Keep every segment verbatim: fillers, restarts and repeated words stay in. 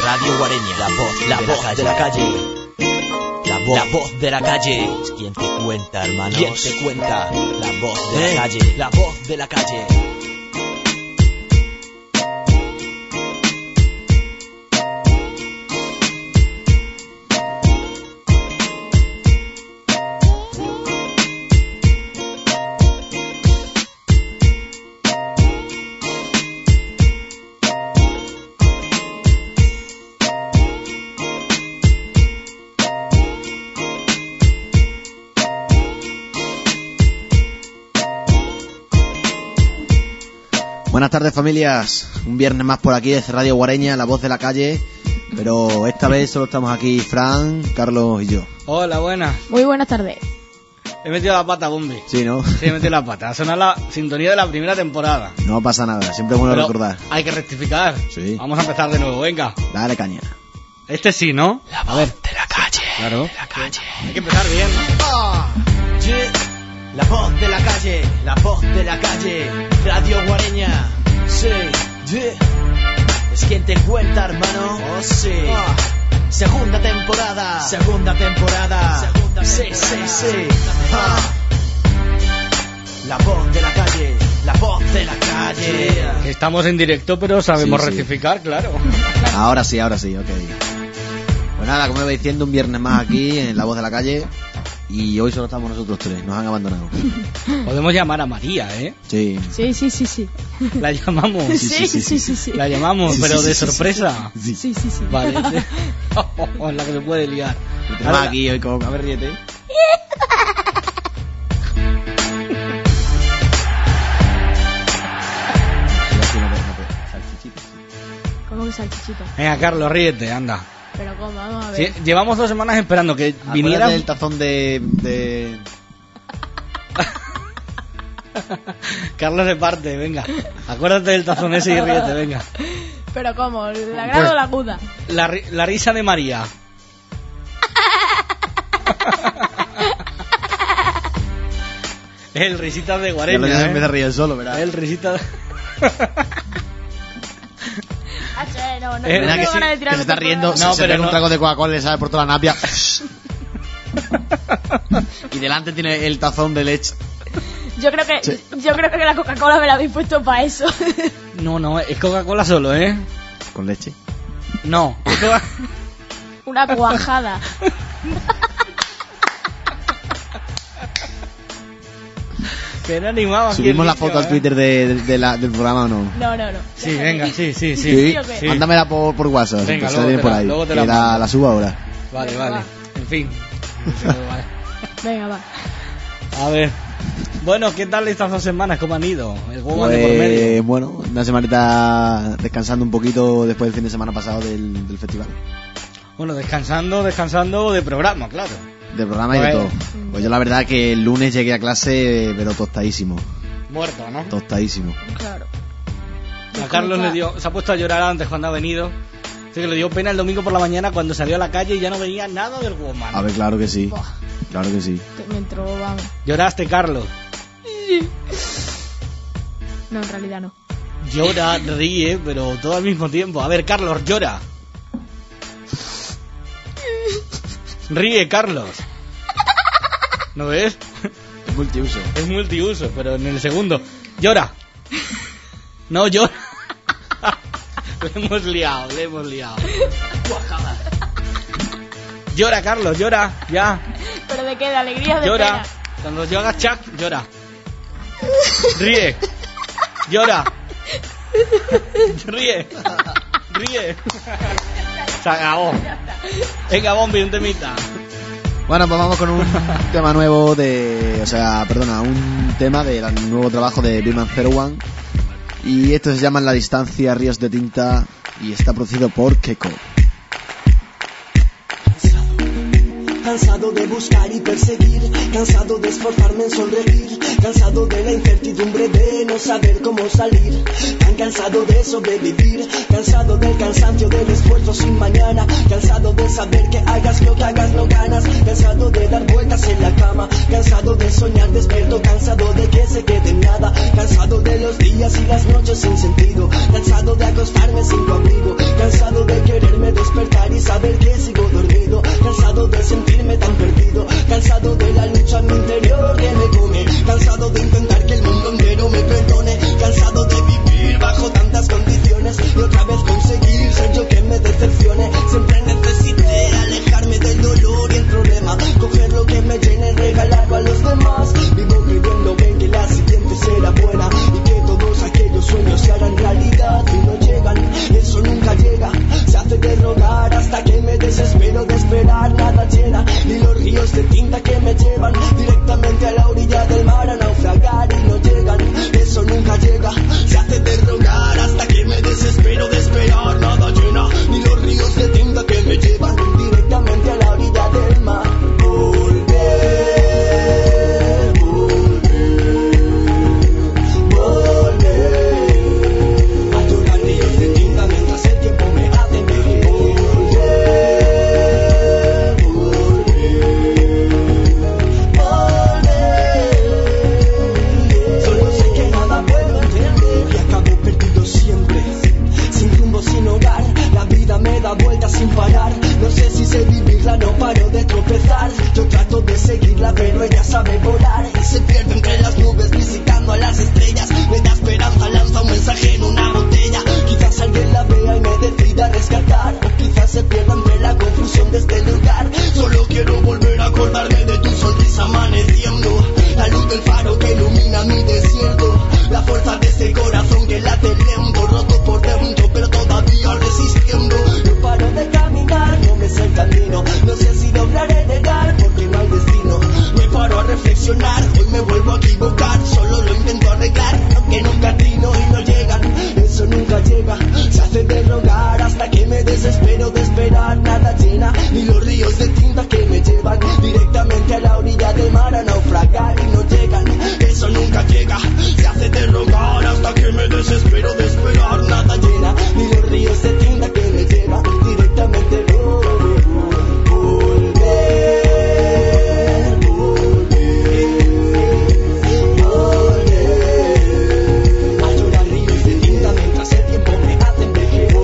Radio Guareña, la voz, la voz de la calle. La voz, la voz de la calle. ¿Quién te cuenta, hermanos? ¿Quién te cuenta? La voz de eh, la calle. La voz de la calle. Buenas tardes, familias, un viernes más por aquí desde Radio Guareña, la voz de la calle, pero esta vez solo estamos aquí Fran, Carlos y yo. Hola, buenas. Muy buenas tardes. He metido la pata, Bombi. Sí, ¿no? Sí, he metido la pata, ha sonado la sintonía de la primera temporada. No pasa nada, siempre es bueno pero recordar. Hay que rectificar. Sí. Vamos a empezar de nuevo, venga. Dale caña. Este sí, ¿no? La voz de la calle. Claro. De la calle. Hay que empezar bien. Oh, yeah. La voz de la calle, la voz de la calle, Radio Guareña. Sí, yeah. Es quien te cuenta, hermano. Oh, sí. Oh. Segunda temporada. Segunda temporada. Segunda temporada. Sí, sí, sí. Ah. La voz de la calle, la voz de la calle. Yeah. Estamos en directo, pero sabemos sí, sí. rectificar, claro. Ahora sí, ahora sí, ok. Pues nada, como iba diciendo, un viernes más aquí en La Voz de la Calle. Y hoy solo estamos nosotros tres, nos han abandonado. Podemos llamar a María, ¿eh? Sí. Sí, sí, sí, sí. La llamamos. Sí, sí, sí, sí, sí, sí. La llamamos, sí, pero sí, de sí, sorpresa. Sí, sí, sí, sí. Vale. Oh, la que se puede liar. Estamos aquí hoy como... A ver, ríete. ¿Cómo que salchichito? Venga, Carlos, ríete, anda. Pero cómo, vamos a ver. Sí, llevamos dos semanas esperando que viniera el tazón de... de... Carlos se parte, venga. Acuérdate del tazón ese y ríete, venga. Pero cómo, ¿la grave o la aguda? La, la risa de María. El risita de Guareña. Ya lo ¿eh? empieza a reír solo, ¿verdad? El risita de... No, no, eh, no, no que, sí, de que se está riendo, no, se, pero se pega no. un trago de Coca-Cola, ¿sabes? Por toda la napia. Y delante tiene el tazón de leche. Yo creo que sí. yo creo que la Coca-Cola me la habéis puesto para eso. No, no, es Coca-Cola solo, ¿eh? ¿Con leche? No, es Coca... Una cuajada. Que no animaba. ¿Subimos la foto al Twitter de, de, de la, del programa o no? No, no, no. Sí, venga, sí, sí, sí. ¿Sí? ¿Sí sí. Mándamela por, por WhatsApp. Venga, si luego te, por la, ahí. luego te la, la, la subo ahora. Vale, venga, vale. Va. En fin. Venga, va. A ver. Bueno, ¿qué tal estas dos semanas? ¿Cómo han ido? El Woman pues, de por medio. Bueno, una semanita descansando un poquito después del fin de semana pasado del, del festival. Bueno, descansando, descansando de programa, claro. De programa pues, y de todo. Pues yo la verdad que el lunes llegué a clase, pero tostadísimo. Muerto, ¿no? Tostadísimo. Claro. A Carlos le dio, se ha puesto a llorar antes cuando ha venido. Así que le dio pena el domingo por la mañana cuando salió a la calle y ya no veía nada del Woman. A ver, claro que sí. Buah. Claro que sí. Me entró, vamos. ¿Lloraste, Carlos? No, en realidad no. Llora, ríe, pero todo al mismo tiempo. A ver, Carlos, llora. Ríe, Carlos. ¿No ves? Es multiuso. Es multiuso, pero en el segundo. Llora. No, llora. Le hemos liado, le hemos liado. Guajada. Llora, Carlos, llora, ya. ¿Pero de qué? ¿De alegría o de Llora. pena? Cuando yo haga chac, llora. Ríe. Llora. Ríe. Ríe. Se acabó. Venga, Bombi, un temita. Bueno, pues vamos con un tema nuevo de... O sea, perdona, un tema del nuevo trabajo de Billman cero uno. Y esto se llama La Distancia, Ríos de Tinta. Y está producido por Keiko. Cansado de buscar y perseguir, cansado de esforzarme en sonreír, cansado de la incertidumbre de no saber cómo salir, tan cansado de sobrevivir, cansado del cansancio del esfuerzo sin mañana, cansado de saber que hagas lo que hagas no ganas, cansado de dar vueltas en la cama, cansado de soñar despierto, cansado de que se quede en nada, cansado de los días y las noches sin sentido, cansado de acostarme sin tu abrigo, cansado de quererme de sin parar. No sé si sé vivirla, no paro de tropezar. Yo trato de seguirla, pero ella sabe volar y se pierde entre las nubes visitando a las estrellas. Me da esperanza, lanza un mensaje en una botella. Quizás alguien la vea y me decida rescatar, o quizás se pierda entre la confusión de este lugar. Solo quiero volver a acordarme de tu sonrisa amaneciendo, la luz del faro que ilumina mi desierto, la fuerza de ese corazón que late lento, roto por dentro pero todavía resistiendo. No paro de caminar, no me sé el camino, no sé si lograré llegar porque no hay destino. Me paro a reflexionar, hoy me vuelvo a equivocar, solo lo intento arreglar, aunque nunca trino y no llegan, eso nunca llega. Se hace de rogar hasta que me desespero de esperar, nada llena, ni los ríos de tinta que me llevan directamente a la orilla del mar a naufragar y no llegan, eso nunca llega. Se hace de rogar hasta que me desespero de esperar, nada llena, ni los ríos de tinta que me llevan directamente a volver, volver, volver, a llorar ríos de tinta mientras el tiempo me hace envejecer.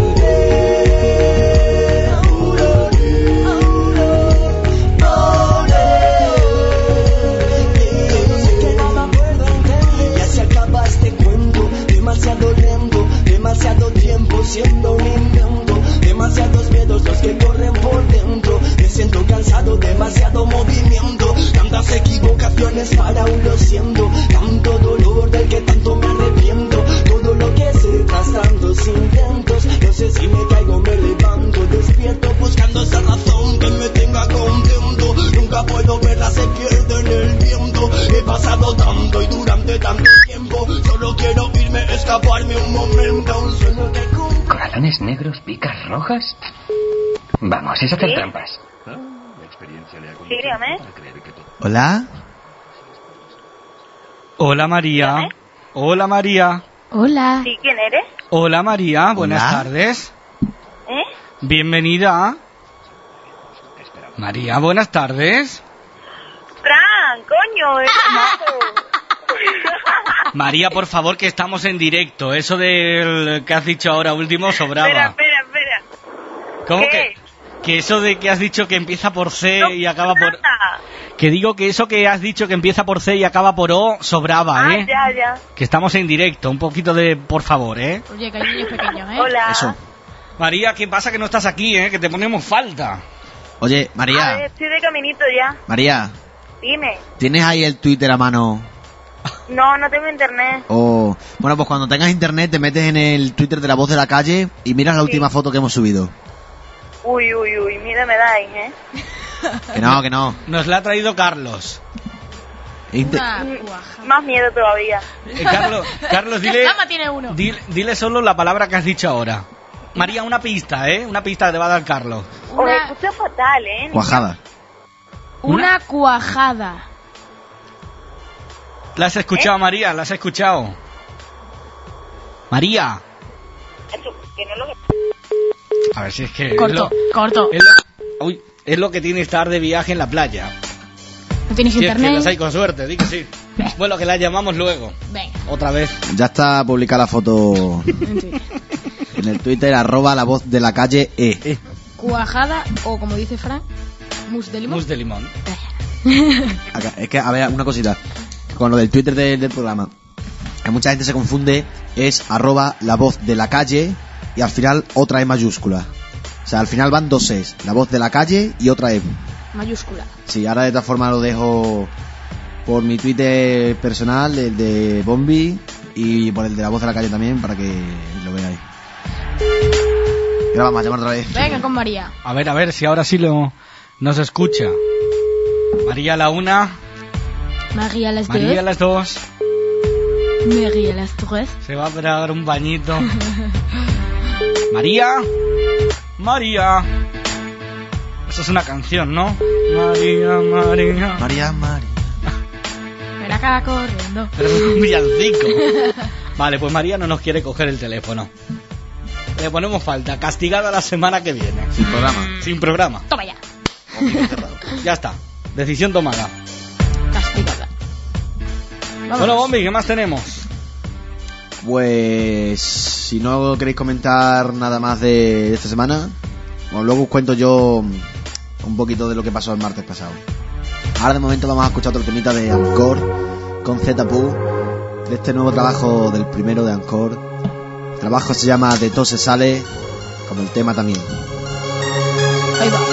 Demasiado lento, demasiado tiempo siendo un intento, demasiados miedos los que corren por dentro. Me siento cansado, demasiado movimiento, tantas equivocaciones para un lo siento, tanto dolor del que tanto me arrepiento. Todo lo que sé tras tantos intentos, no sé si me caigo, me levanto, despierto buscando esa razón que me tenga contento. Nunca puedo verla, se pierde en el viento. He pasado tanto y durante tanto tiempo, solo quiero irme, escaparme un momento, un sueño que cumpla. ¿Corazones negros, picas rojas? Vamos, es hacer ¿Sí? trampas. Sí, dígame. Hola. Hola María. ¿Dígame? Hola María. Hola. Sí, ¿quién eres? Hola María, buenas Hola. tardes. ¿Eh? Bienvenida. María, buenas tardes. Fran, coño, eres majo. María, por favor, que estamos en directo. Eso del que has dicho ahora último sobraba. Espera, espera, espera. ¿Cómo ¿Qué? que? Que eso de que has dicho que empieza por C No y acaba por... nada. Que digo que eso que has dicho que empieza por C y acaba por O sobraba, Ah, ¿eh? ya, ya. Que estamos en directo. Un poquito de... por favor, ¿eh? Oye, que hay niños pequeños, ¿eh? Hola. Eso. María, ¿qué pasa que no estás aquí, eh? Que te ponemos falta. Oye, A ver, María, estoy de caminito ya. María, Dime. ¿tienes ahí el Twitter a mano? No, no tengo internet. O bueno, pues cuando tengas internet te metes en el Twitter de La Voz de la Calle y miras la Sí. última foto que hemos subido. Uy, uy, uy, miedo me dais, ¿eh? Que no, que no. Nos la ha traído Carlos. Inte- Una Mm, cuaja. Más miedo todavía. Eh, Carlos, Carlos, dile... Fama tiene uno. Dile, dile solo la palabra que has dicho ahora. María, una pista, ¿eh? Una pista que te va a dar Carlos. Os Una, escucho fatal, ¿eh? Cuajada. una cuajada. ¿La has escuchado, María? ¿La has escuchado? María. Eso, que no lo... A ver si es que... Corto, es lo, corto. es lo- uy, es lo que tiene estar de viaje en la playa. ¿No tienes Si es que internet? las hay con suerte, di que sí. Bueno, que la llamamos luego. Venga. Otra vez. Ya está publicada la foto en el Twitter, arroba La Voz de la Calle E. Cuajada o, como dice Fran, mousse de limón. Mousse de limón. Acá, es que, a ver, una cosita. Con lo del Twitter de- del programa. Que mucha gente se confunde. Es arroba La Voz de la Calle y al final otra E mayúscula. O sea, al final van dos E's. La Voz de la Calle y otra E. Mayúscula. Sí, ahora de todas formas lo dejo por mi Twitter personal, el de Bombi, y por el de La Voz de la Calle también, para que lo veáis. Y ahora vamos a llamar otra vez. Venga con María. A ver, a ver si ahora sí lo nos escucha. María la una, María las María dos. las dos. María las tres. Se va a dar un bañito. María. María. Eso es una canción, ¿no? María, María. María, María. Ven acá corriendo. Pero es un villancico. Vale, pues María no nos quiere coger el teléfono. Le ponemos falta. Castigada la semana que viene. Sin programa. Sin programa. Toma ya. Ya está. Decisión tomada. Castigada. Vamos. Bueno, Bombi, ¿qué más tenemos? Pues si no queréis comentar nada más de esta semana, Bueno, luego os cuento yo un poquito de lo que pasó el martes pasado. Ahora de momento vamos a escuchar otro temita de Encore con Z P U, de este nuevo trabajo del primero de Encore. El trabajo se llama De todo se sale, como el tema también. Ahí va.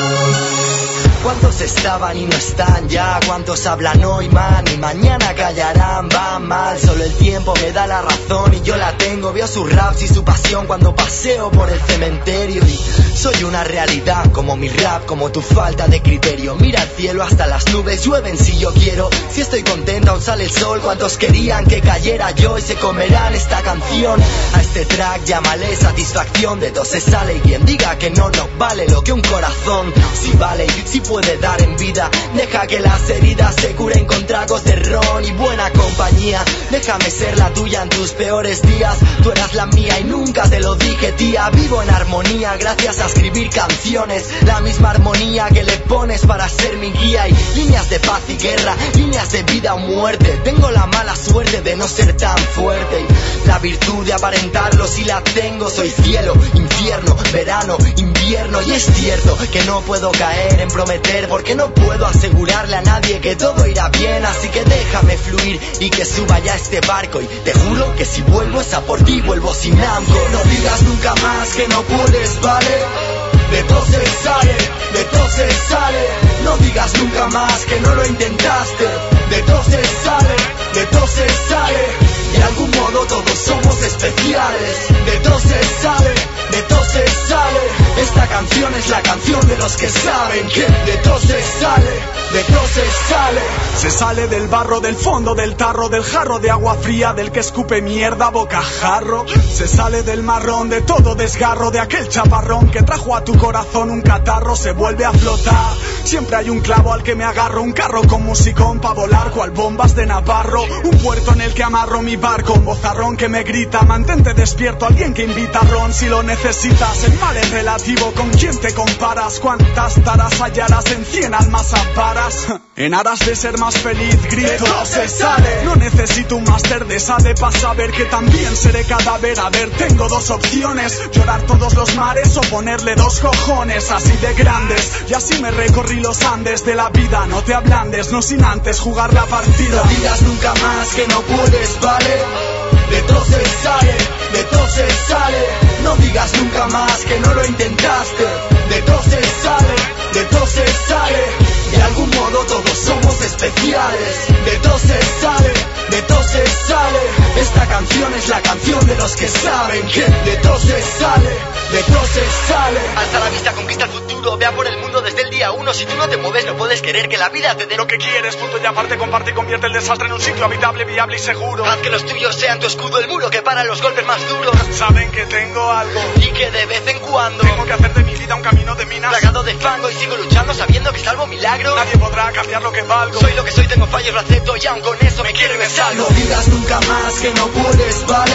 ¿Cuántos estaban y no están ya? ¿Cuántos hablan hoy, man? Y mañana callarán, van mal. Solo el tiempo me da la razón y yo la tengo. Veo sus raps y su pasión cuando paseo por el cementerio. Y soy una realidad, como mi rap, como tu falta de criterio. Mira el cielo, hasta las nubes llueven si yo quiero. Si estoy contenta aún sale el sol. ¿Cuántos querían que cayera yo y se comerán esta canción? A este track llámale satisfacción. De todo se sale y quien diga que no, no vale lo que un corazón. Si vale, si puede dar en vida. Deja que las heridas se curen con tragos de ron y buena compañía. Déjame ser la tuya en tus peores días. Tú eras la mía y nunca te lo dije, tía. Vivo en armonía gracias a escribir canciones. La misma armonía que le pones para ser mi guía. Y líneas de paz y guerra, líneas de vida o muerte. Tengo la mala suerte de no ser tan fuerte y la virtud de aparentarlo si la tengo. Soy cielo, infierno, verano, invierno. Y es cierto que no puedo caer en prometer porque no puedo asegurarle a nadie que todo irá bien. Así que déjame fluir y que suba ya este barco. Y te juro que si vuelvo es a por ti, vuelvo sin hambre. No digas nunca más que no puedes, vale. De todo se sale, de todo se sale. No digas nunca más que no lo intentaste. De todo se sale, de todo se sale. De algún modo todos somos especiales. De todo se sale, de todo se sale. Esta canción es la canción de los que saben que de todo se sale, de todo se sale. Se sale del barro, del fondo del tarro, del jarro de agua fría, del que escupe mierda bocajarro. Se sale del marrón, de todo desgarro, de aquel chaparrón que trajo a tu corazón un catarro. Se vuelve a flotar, siempre hay un clavo al que me agarro. Un carro con musicón pa' volar cual bombas de Navarro. Un puerto en el que amarro mi barco, un vozarrón que me grita mantente despierto, alguien que invita ron si lo necesitas. El mal es relativo, ¿con quién te comparas? ¿Cuántas taras hallarás en cien almas aparas? En aras de ser más feliz grito, no se sale. No necesito un máster de sade pa' saber que también seré cadáver. A ver, tengo dos opciones: llorar todos los mares o ponerle dos cojones así de grandes. Y así me recorrí los Andes de la vida. No te ablandes, no sin antes jugar la partida. No digas nunca más que no puedes, vale. De todo se sale, de todo se sale. No digas nunca más que no lo intentaste. De todo se sale, de todo se sale. De algún modo todos somos especiales. De todo se sale, de todo se sale. Esta canción es la canción de los que saben que de todo se sale, de todo se sale. Alza la vista, conquista el futuro, vea por el mundo desde el día uno. Si tú no te mueves no puedes querer que la vida te dé lo que quieres. Punto y aparte, comparte y convierte el desastre en un sitio habitable, viable y seguro. Haz que los tuyos sean tu escudo, el muro que para los golpes más duros. Saben que tengo algo y que de vez en cuando tengo que hacer de mi vida un camino de minas plagado de fango. Y sigo luchando sabiendo que salvo milagro. Nadie podrá cambiar lo que valgo. Soy lo que soy, tengo fallos, lo acepto y aun con eso me quiero y me salgo. No digas nunca más que no puedes, vale.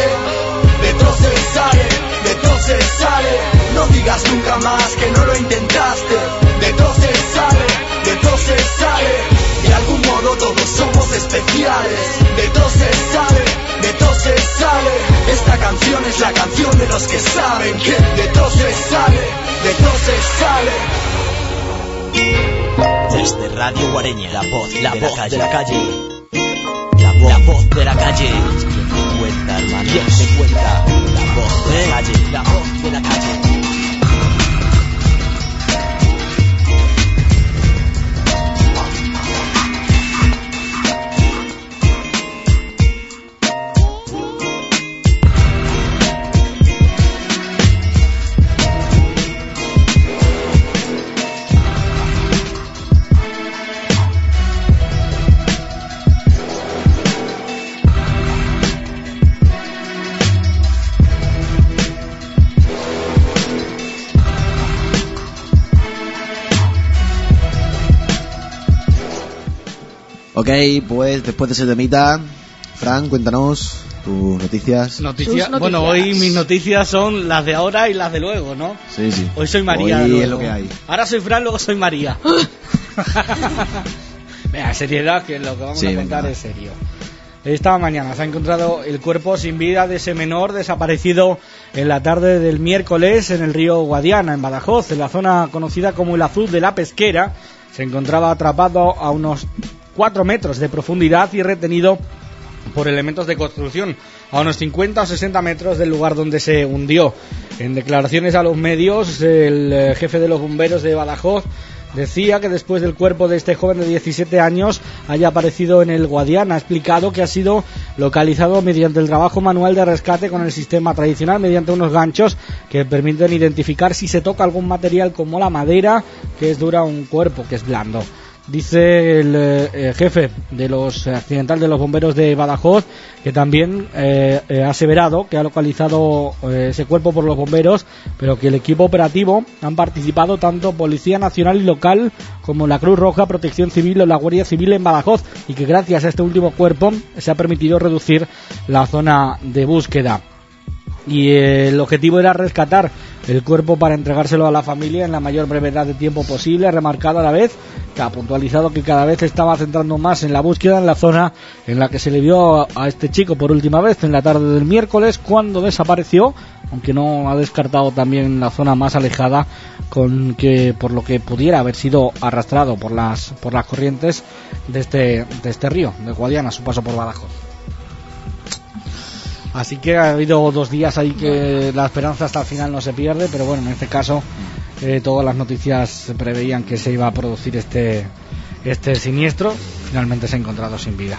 De todo se sale, de todo se sale. No digas nunca más que no lo intentaste. De todo se sale, de todo se sale. De algún modo todos somos especiales. De todo se sale, de todo se sale. Esta canción es la canción de los que saben que de todo se sale, de todo se sale. Desde Radio Guareña, la voz, la de, voz la de la calle, la voz, la voz de la calle. ¿Quién te cuenta, hermano? ¿Quién te cuenta? La voz de la calle, la voz de la calle. Ok, pues después de ese temita, Fran, cuéntanos tus noticias. Noticias. Bueno, hoy mis noticias son las de ahora y las de luego, ¿no? Sí, sí. Hoy soy María. Hoy luego. es lo que hay. Ahora soy Fran, luego soy María. Venga, seriedad, que lo que vamos sí, a contar venga. es serio. Esta mañana se ha encontrado el cuerpo sin vida de ese menor desaparecido en la tarde del miércoles en el río Guadiana, en Badajoz, en la zona conocida como el Azul de la Pesquera. Se encontraba atrapado a unos cuatro metros de profundidad y retenido por elementos de construcción a unos cincuenta o sesenta metros del lugar donde se hundió. En declaraciones a los medios, el jefe de los bomberos de Badajoz decía que después del cuerpo de este joven de diecisiete años haya aparecido en el Guadiana, ha explicado que ha sido localizado mediante el trabajo manual de rescate con el sistema tradicional, mediante unos ganchos que permiten identificar si se toca algún material como la madera, que es dura, o un cuerpo que es blando. Dice el eh, jefe de los eh, accidental de los bomberos de Badajoz que también eh, eh, ha aseverado que ha localizado eh, ese cuerpo por los bomberos, pero que el equipo operativo han participado tanto Policía Nacional y Local como la Cruz Roja, Protección Civil o la Guardia Civil en Badajoz, y que gracias a este último cuerpo se ha permitido reducir la zona de búsqueda. Y eh, el objetivo era rescatar el cuerpo para entregárselo a la familia en la mayor brevedad de tiempo posible, remarcado a la vez que ha puntualizado que cada vez se estaba centrando más en la búsqueda en la zona en la que se le vio a, a este chico por última vez en la tarde del miércoles, cuando desapareció, aunque no ha descartado también la zona más alejada, con que por lo que pudiera haber sido arrastrado por las por las corrientes de este de este río de Guadiana a su paso por Badajoz. Así que ha habido dos días ahí que la esperanza hasta el final no se pierde, pero bueno, en este caso eh, todas las noticias preveían que se iba a producir este este siniestro. Finalmente se ha encontrado sin vida.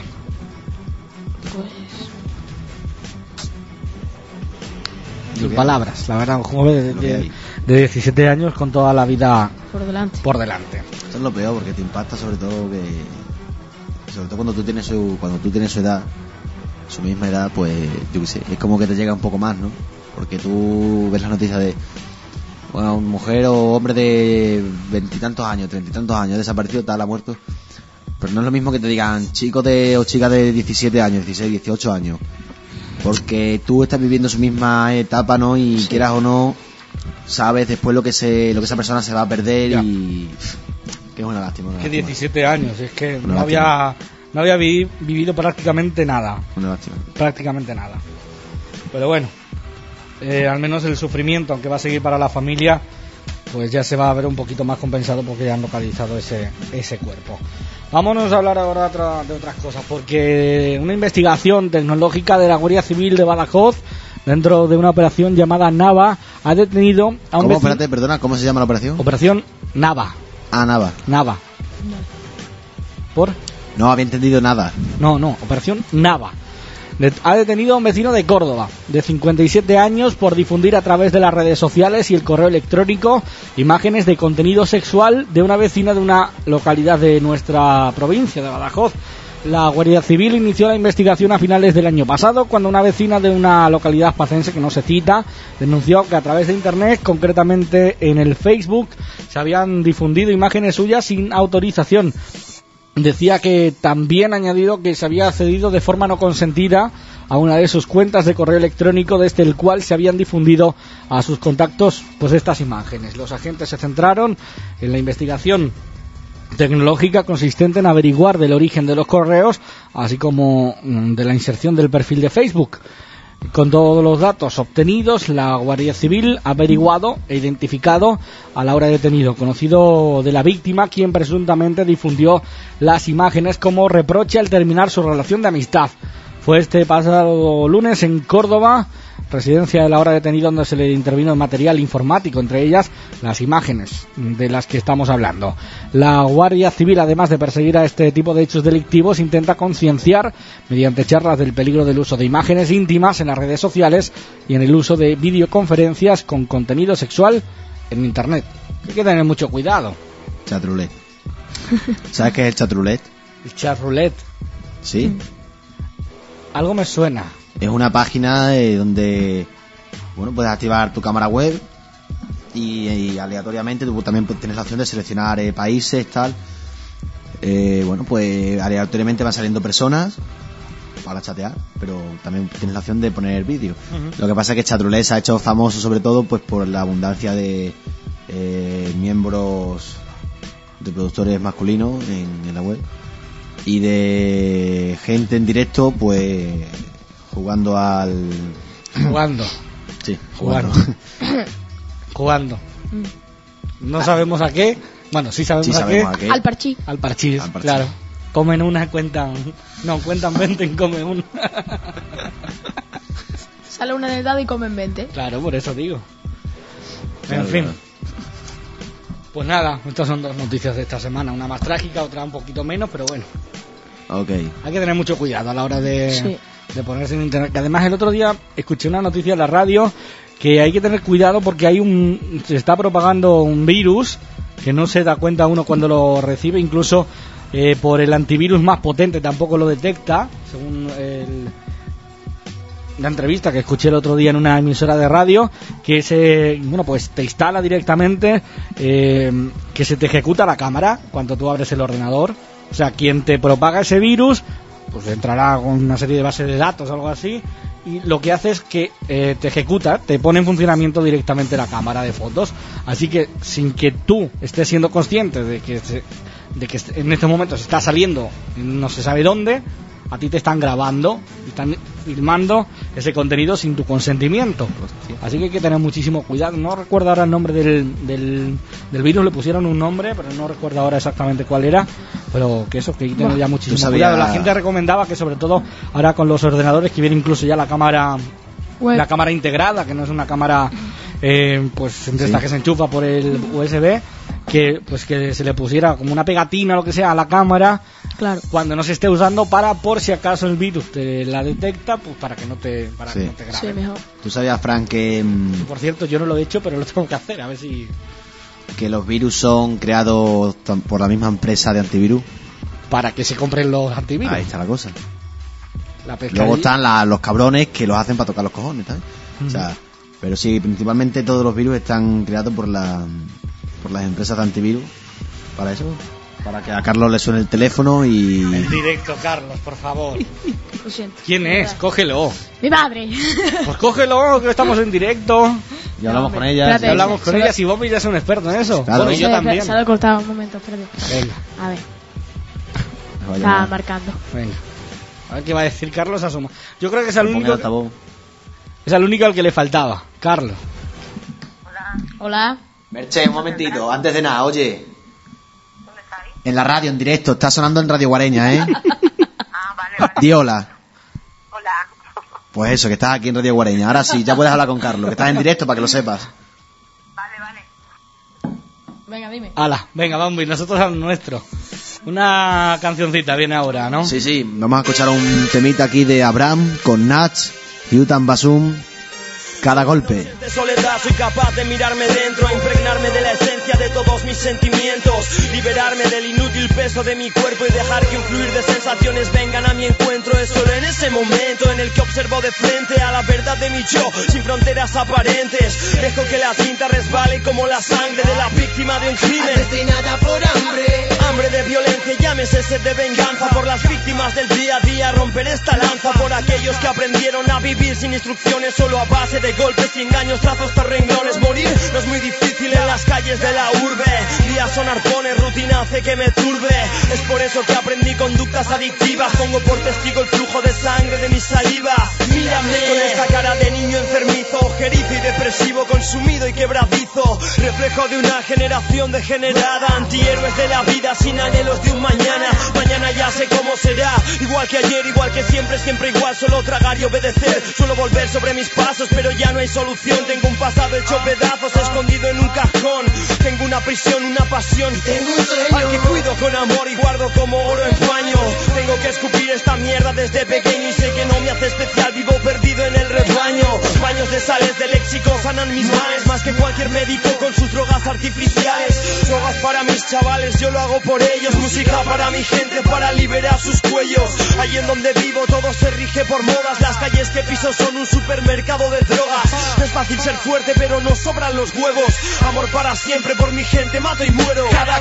Sin palabras, la verdad, un joven de, de, de diecisiete años con toda la vida por delante. Por delante. Eso es lo peor, porque te impacta sobre todo que, sobre todo cuando tú tienes su, cuando tú tienes su edad. Su misma edad, pues yo qué sé, es como que te llega un poco más, ¿no? Porque tú ves las noticias de, bueno, una mujer o hombre de veintitantos años, treinta y tantos años, desaparecido, tal, ha muerto. Pero no es lo mismo que te digan chicos de o chicas de diecisiete años, dieciséis, dieciocho años. Porque tú estás viviendo su misma etapa, ¿no? Y sí, quieras o no, sabes después lo que se, lo que esa persona se va a perder. Ya. Y que es una lástima. Una que lástima. diecisiete años, es que una no lástima. había... No había vi- vivido prácticamente nada. Prácticamente nada. Pero bueno, eh, al menos el sufrimiento, aunque va a seguir para la familia, pues ya se va a ver un poquito más compensado porque ya han localizado ese ese cuerpo. Vámonos a hablar ahora otra, de otras cosas, porque una investigación tecnológica de la Guardia Civil de Badajoz, dentro de una operación llamada Nava, ha detenido a un ¿Cómo? vecino... Espérate, perdona, ¿cómo se llama la operación? Operación Nava. Ah, Nava. Nava. ¿Por? No había entendido nada. No, no, Operación Nava. De- ha detenido a un vecino de Córdoba, de cincuenta y siete años, por difundir a través de las redes sociales y el correo electrónico imágenes de contenido sexual de una vecina de una localidad de nuestra provincia, de Badajoz. La Guardia Civil inició la investigación a finales del año pasado, cuando una vecina de una localidad pacense que no se cita denunció que a través de internet, concretamente en el Facebook, se habían difundido imágenes suyas sin autorización. Decía que también ha añadido que se había accedido de forma no consentida a una de sus cuentas de correo electrónico, desde el cual se habían difundido a sus contactos pues estas imágenes. Los agentes se centraron en la investigación tecnológica consistente en averiguar del origen de los correos, así como de la inserción del perfil de Facebook. Con todos los datos obtenidos, la Guardia Civil ha averiguado e identificado al ahora detenido conocido de la víctima, quien presuntamente difundió las imágenes como reproche al terminar su relación de amistad. Fue este pasado lunes en Córdoba, residencia del ahora detenido, donde se le intervino el material informático, entre ellas las imágenes de las que estamos hablando. La Guardia Civil, además de perseguir a este tipo de hechos delictivos, intenta concienciar mediante charlas del peligro del uso de imágenes íntimas en las redes sociales y en el uso de videoconferencias con contenido sexual en Internet. Hay que tener mucho cuidado. Chatroulette. ¿Sabes qué es el chatroulette? El chatroulette. Sí. Algo me suena. Es una página eh, donde, bueno, puedes activar tu cámara web y, y aleatoriamente tú también tienes la opción de seleccionar eh, países, tal. Eh, bueno, pues aleatoriamente van saliendo personas para chatear, pero también tienes la opción de poner vídeo. Uh-huh. Lo que pasa es que Chatroulette se ha hecho famoso sobre todo pues por la abundancia de eh, miembros de productores masculinos en, en la web. Y de gente en directo, pues jugando al... Jugando. Sí, Jugando. jugando. Jugando. No sabemos a qué. Bueno, sí sabemos, Sí a, sabemos qué. a qué. Al parchís. Al parchís, Al parchís. claro. Comen una, cuentan... No, cuentan veinte y comen una. Sale una del dado y comen veinte. Claro, por eso digo. Claro, En fin. claro. Pues nada, estas son dos noticias de esta semana. Una más trágica, otra un poquito menos, pero bueno. Ok. Hay que tener mucho cuidado a la hora de, Sí. de ponerse en internet. Que además el otro día escuché una noticia en la radio que hay que tener cuidado porque hay un se está propagando un virus que no se da cuenta uno cuando lo recibe, incluso eh, por el antivirus más potente tampoco lo detecta, según el, la entrevista que escuché el otro día en una emisora de radio, que se bueno pues te instala directamente, eh, que se te ejecuta la cámara cuando tú abres el ordenador. O sea, quien te propaga ese virus, pues entrará con una serie de bases de datos o algo así, y lo que hace es que eh, te ejecuta, te pone en funcionamiento directamente la cámara de fotos. Así que sin que tú estés siendo consciente de que, se, de que en este momento se está saliendo no se sabe dónde, a ti te están grabando, están filmando ese contenido sin tu consentimiento. Así que hay que tener muchísimo cuidado. No recuerdo ahora el nombre del, del, del virus, le pusieron un nombre, pero no recuerdo ahora exactamente cuál era. Pero que eso, que hay que tener ya muchísimo sabías... cuidado. La gente recomendaba que, sobre todo ahora con los ordenadores, que viene incluso ya la cámara Web. la cámara integrada, que no es una cámara eh, pues de Sí. esta que se enchufa por el U S B, que pues que se le pusiera como una pegatina o lo que sea a la cámara, Claro. cuando no se esté usando, para por si acaso el virus te la detecta, pues para que no te para Sí. que no te grabe. Sí, mejor. ¿Tú sabías, Frank, que, mm, Por cierto, yo no lo he hecho, pero lo tengo que hacer, a ver si que los virus son creados tan- por la misma empresa de antivirus? para que se compren los antivirus. Ahí está la cosa. La pescadilla. Luego están la- los cabrones que los hacen para tocar los cojones, ¿sabes? O sea, pero sí, principalmente todos los virus están creados por la por las empresas de antivirus para eso, para que a Carlos le suene el teléfono y En directo, Carlos, por favor. Lo siento. ¿Quién es? Cógelo. Mi madre. Pues cógelo, que estamos en directo. ya hablamos No, con hombre, ella. espérate. Ya hablamos con Se lo- ella. Si Bobby ya es un experto en eso. Claro. Bueno, y yo Se- también. Se lo he cortado un momento, espérate. Venga, A ver, Me va a está llamar. marcando. venga. A ver qué va a decir Carlos Asoma. Yo creo que es el Ponga el único, altavoz. es el único al que le faltaba. Carlos. Hola. Merche, un momentito, antes de nada, oye. ¿Dónde estáis? En la radio, en directo, está sonando en Radio Guareña, ¿eh? Ah, vale, vale. Di hola. Hola. Pues eso, que estás aquí en Radio Guareña. Ahora sí, ya puedes hablar con Carlos, que estás en directo para que lo sepas. Vale, vale. Venga, dime. Hala, venga, vamos, y nosotros al nuestro. Una cancioncita viene ahora, ¿no? Sí, sí, vamos a escuchar un temita aquí de Abraham con Nach, Yutan Basum, Cada Golpe. De soledad soy capaz de mirarme dentro, impregnarme de la esencia de todos mis sentimientos, liberarme del inútil peso de mi cuerpo y dejar que un fluir de sensaciones vengan a mi encuentro. Es solo en ese momento en el que observo de frente a la verdad de mi yo, sin fronteras aparentes. Dejo que la tinta resbale como la sangre de la víctima de un crimen, asesinada por hambre. Hambre de violencia, llámese sed de venganza por las víctimas del día a día. Romper esta lanza por aquellos que aprendieron a vivir sin instrucciones, solo a base de golpes y engaños, trazos tras renglones. Morir no es muy difícil en las calles de la urbe. Días son arpones, rutina hace que me turbe. Es por eso que aprendí conductas adictivas. Pongo por testigo el flujo de sangre de mi saliva. Mírame con esa cara de niño enfermizo, ojerizo y depresivo, consumido y quebradizo. Reflejo de una generación degenerada, antihéroes de la vida sin anhelos de un mañana. Mañana ya sé cómo será, igual que ayer, igual que siempre, siempre igual. Solo tragar y obedecer, suelo volver sobre mis pasos, pero ya no hay solución. Tengo un pasado hecho pedazos, escondido en un cajón. Tengo una prisión, una pasión, tengo un sueño al que cuido con amor y guardo como oro en paño. Tengo que escupir esta mierda desde pequeño y sé que no me hace especial, vivo perdido en el rebaño. Baños de sales de léxico sanan mis males, más que cualquier médico con sus drogas artificiales. Drogas para mis chavales, yo lo hago por ellos. Música para mi gente, para liberar sus cuellos. Allí en donde vivo todo se rige por modas. Las calles que piso son un supermercado de drogas. No es fácil ser fuerte, pero no sobran los huevos. Amor para siempre, por mi gente mato y muero. Cada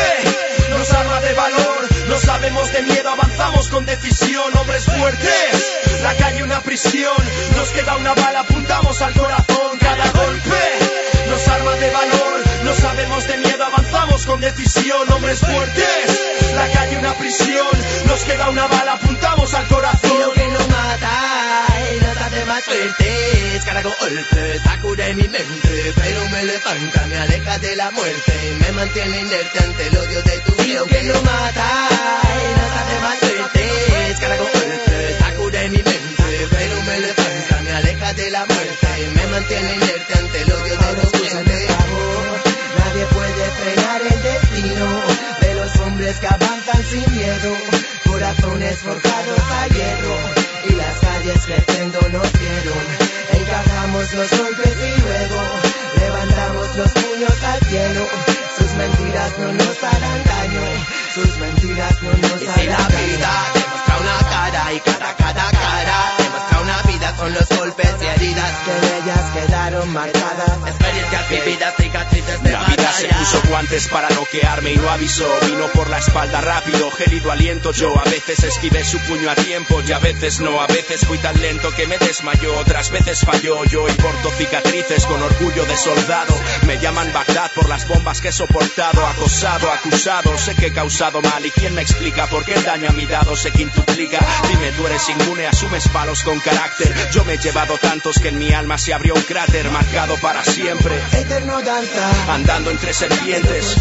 golpe nos arma de valor. No sabemos de miedo, avanzamos con decisión. Hombres fuertes, la calle una prisión. Nos queda una bala, apuntamos al corazón. Cada golpe nos arma de valor. No sabemos de miedo, avanzamos con decisión. Hombres fuertes, la calle una prisión. prisión. Nos queda una bala, apuntamos al corazón. Y lo que no mata y nos hace más fuertes. Cada golpe sacude mi mente, pero me levanta, me aleja de la muerte y me mantiene inerte ante el odio de tu mente. Y lo que no mata y nos hace más fuertes. Cada golpe sacude mi mente, pero me levanta, me aleja de la muerte y me mantiene inerte ante el odio de tu mente. Nadie puede frenar el destino de los hombres que avanzan sin miedo, corazones forjados a hierro y las calles creciendo nos dieron. Encajamos los golpes y luego levantamos los puños al cielo. Sus mentiras no nos harán daño, sus mentiras no nos harán daño. Y si la vida te muestra una cara y cada, cada cara te muestra una vida, son los golpes y heridas que en ellas quedaron marcadas. Experiencias vividas, cicatrices de La vida se puso guantes para noquearme y no avisó. Vino por la espalda rápido, gélido aliento. Yo a veces esquivé su puño a tiempo y a veces no. A veces fui tan lento que me desmayó, otras veces falló. Yo hoy porto cicatrices con orgullo de soldado. Me llaman Bagdad por las bombas que he soportado. Acosado, acusado, sé que he causado mal. ¿Y quién me explica por qué el daño a mi dado se quintuplica? Dime, tú eres inmune, asumes palos con carácter. Yo me he llevado tantos que en mi alma se abrió un cráter marcado para siempre. Eterno danza, andando entre serpientes,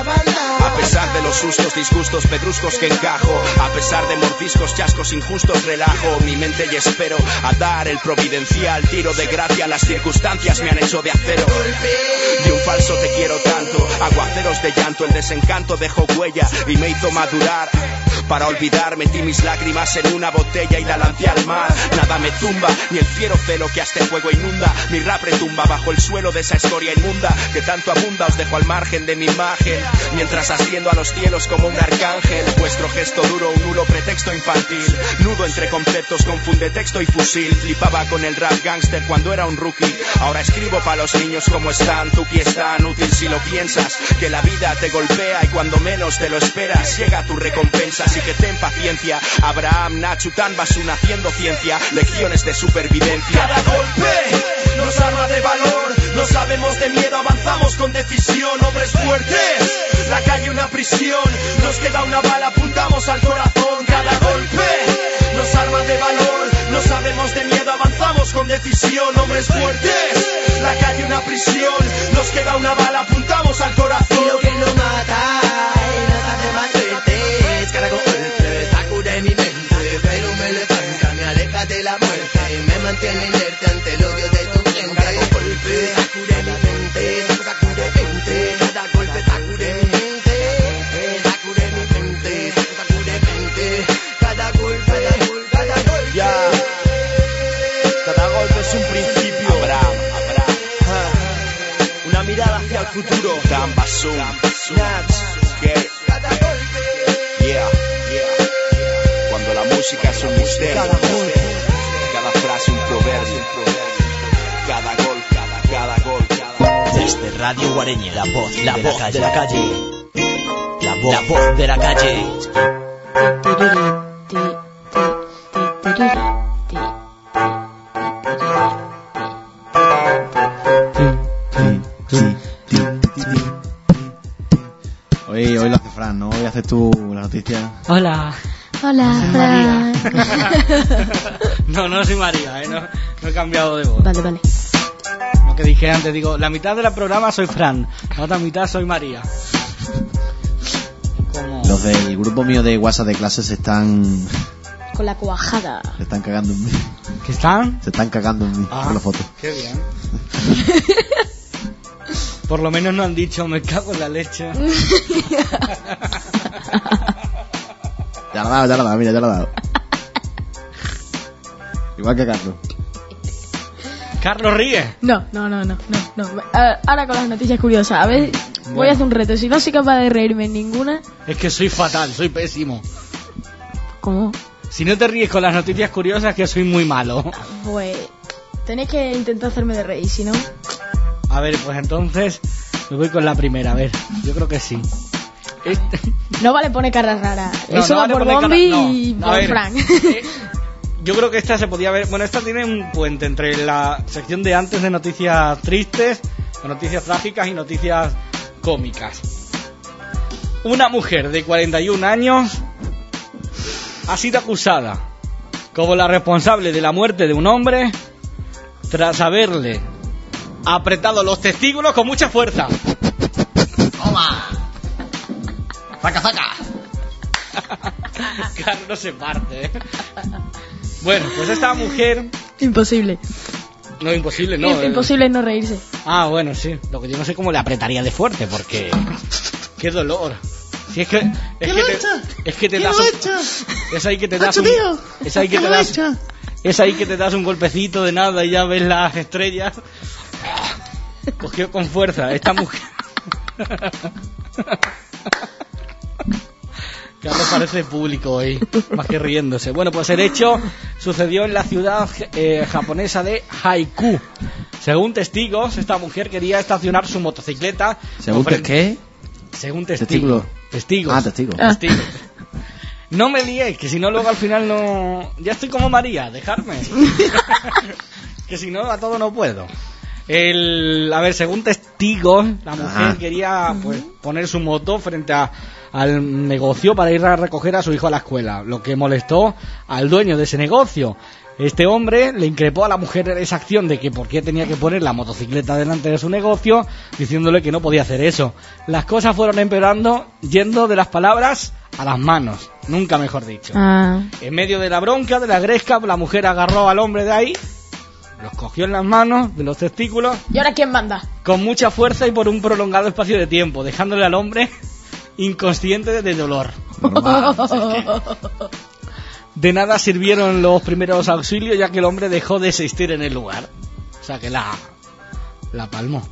a pesar de los sustos, disgustos, pedruscos que encajo, a pesar de mordiscos, chascos injustos, relajo mi mente y espero a dar el providencial tiro de gracia. Las circunstancias me han hecho de acero. De un falso te quiero tanto, aguaceros de llanto, el desencanto dejó huella y me hizo madurar. Para olvidar metí mis lágrimas en una botella y la lancé al mar. Nada me tumba, ni el fiero celo que a este fuego inunda. Mi rap retumba bajo el suelo de esa escoria inmunda que tanto abunda. Os dejo al margen de mi imagen mientras asciendo a los cielos como un arcángel. Vuestro gesto duro, un nulo pretexto infantil, nudo entre conceptos, confunde texto y fusil. Flipaba con el rap gangster cuando era un rookie. Ahora escribo para los niños como están. Tú que es tan útil si lo piensas, que la vida te golpea y cuando menos te lo esperas llega tu recompensa. Así que ten paciencia. Abraham, Nacho, Tanbasun haciendo ciencia, lecciones de supervivencia. Cada golpe nos arma de valor, no sabemos de miedo, avanzamos con decisión. Hombres fuertes, la calle una prisión, nos queda una bala, apuntamos al corazón. Cada golpe nos arma de valor, no sabemos de miedo, avanzamos con decisión. Hombres fuertes, la calle una prisión, nos queda una bala, apuntamos al corazón. Y lo que no mata y nos hace más fuertes. Cada golpe sacude mi mente, pero me levanta, me aleja de la muerte y me mantiene inerte ante el odio de tu gente. Cada golpe sacude mi mente, sacude mi mente. Cada golpe sacude mi mente, sacude mi mente, sacude mi mente. Cada golpe, cada golpe, cada golpe. Ya. Cada golpe es un principio. Abraham, Abraham. Ah. Una mirada hacia el futuro. Tanbasun, Nats, que Cada golpe. Yeah, yeah. Cuando la música es un misterio, cada golpe, cada frase un proverbio, cada gol, cada, cada gol, cada... Desde Radio Guareña, la voz, la voz de la calle, la voz, la voz de la calle. Hoy, hoy lo hace Fran, ¿no? Hoy haces tú la noticia. Hola. Hola, Soy Fran. No, no soy María, ¿eh? No, no he cambiado de voz. Vale, vale. Lo que dije antes, digo, la mitad del programa soy Fran, la otra mitad soy María. ¿Cómo? Los del grupo mío de WhatsApp de clases se están... Con la cuajada. Se están cagando en mí. ¿Qué están? Se están cagando en mí Ah, por la foto. Qué bien. Por lo menos no han dicho me cago en la leche. Ya lo ha dado, ya lo ha dado, mira, ya lo ha dado. Igual que Carlos. Carlos ríe. No, no, no, no, no, no. A- Ahora con las noticias curiosas. A ver, voy Bueno. a hacer un reto. Si no soy capaz de reírme en ninguna, Es que soy fatal, soy pésimo. ¿cómo? Si no te ríes con las noticias curiosas, que soy muy malo. Pues tenéis que intentar hacerme de reír, si no... A ver, pues entonces me voy con la primera. A ver, yo creo que sí. Este... No vale poner caras raras. No, Eso no va vale por poner cara- Bombi no. y A por ver, Frank. eh, yo creo que esta se podía ver. Bueno, esta tiene un puente entre la sección de antes de noticias tristes, o noticias trágicas y noticias cómicas. Una mujer de cuarenta y un años ha sido acusada como la responsable de la muerte de un hombre tras haberle apretado los testículos con mucha fuerza. ¡Toma! ¡Saca, saca! Carlos se parte, ¿eh? Bueno, pues esta mujer... Imposible. No, imposible, no. Es imposible no reírse. Ah, bueno, sí. Lo que yo no sé cómo le apretaría de fuerte, porque... ¡Qué dolor! Si es que... Es ¿Qué que lo te, he hecho? es que te ¿Qué das lo he un- hecho? Es ahí que te das ¡Hacho, un... tío! Es ahí que ¿Qué te lo he das... hecho? Es ahí que te das un golpecito de nada y ya ves las estrellas. Cogió con fuerza esta mujer. Carlos parece público hoy, más que riéndose. Bueno, pues el hecho sucedió en la ciudad eh, japonesa de Haiku. Según testigos, esta mujer quería estacionar su motocicleta. ¿Según ofre- qué? Según testigos. Testículo. Testigos. Ah, testigo. Testigos. No me liéis, que si no luego al final no... Ya estoy como María, dejarme. Que si no a todo no puedo. El... A ver, según testigos, la mujer Ajá. quería pues poner su moto frente a, al negocio para ir a recoger a su hijo a la escuela, lo que molestó al dueño de ese negocio. Este hombre le increpó a la mujer esa acción de que por qué tenía que poner la motocicleta delante de su negocio, diciéndole que no podía hacer eso. Las cosas fueron empeorando, yendo de las palabras a las manos, nunca mejor dicho. Ah. En medio de la bronca, de la gresca, la mujer agarró al hombre de ahí, los cogió en las manos, de los testículos, ¿Y ahora quién manda? con mucha fuerza y por un prolongado espacio de tiempo, dejándole al hombre inconsciente de dolor. Normal. De nada sirvieron los primeros auxilios, ya que el hombre dejó de existir en el lugar. O sea que la, la palmó.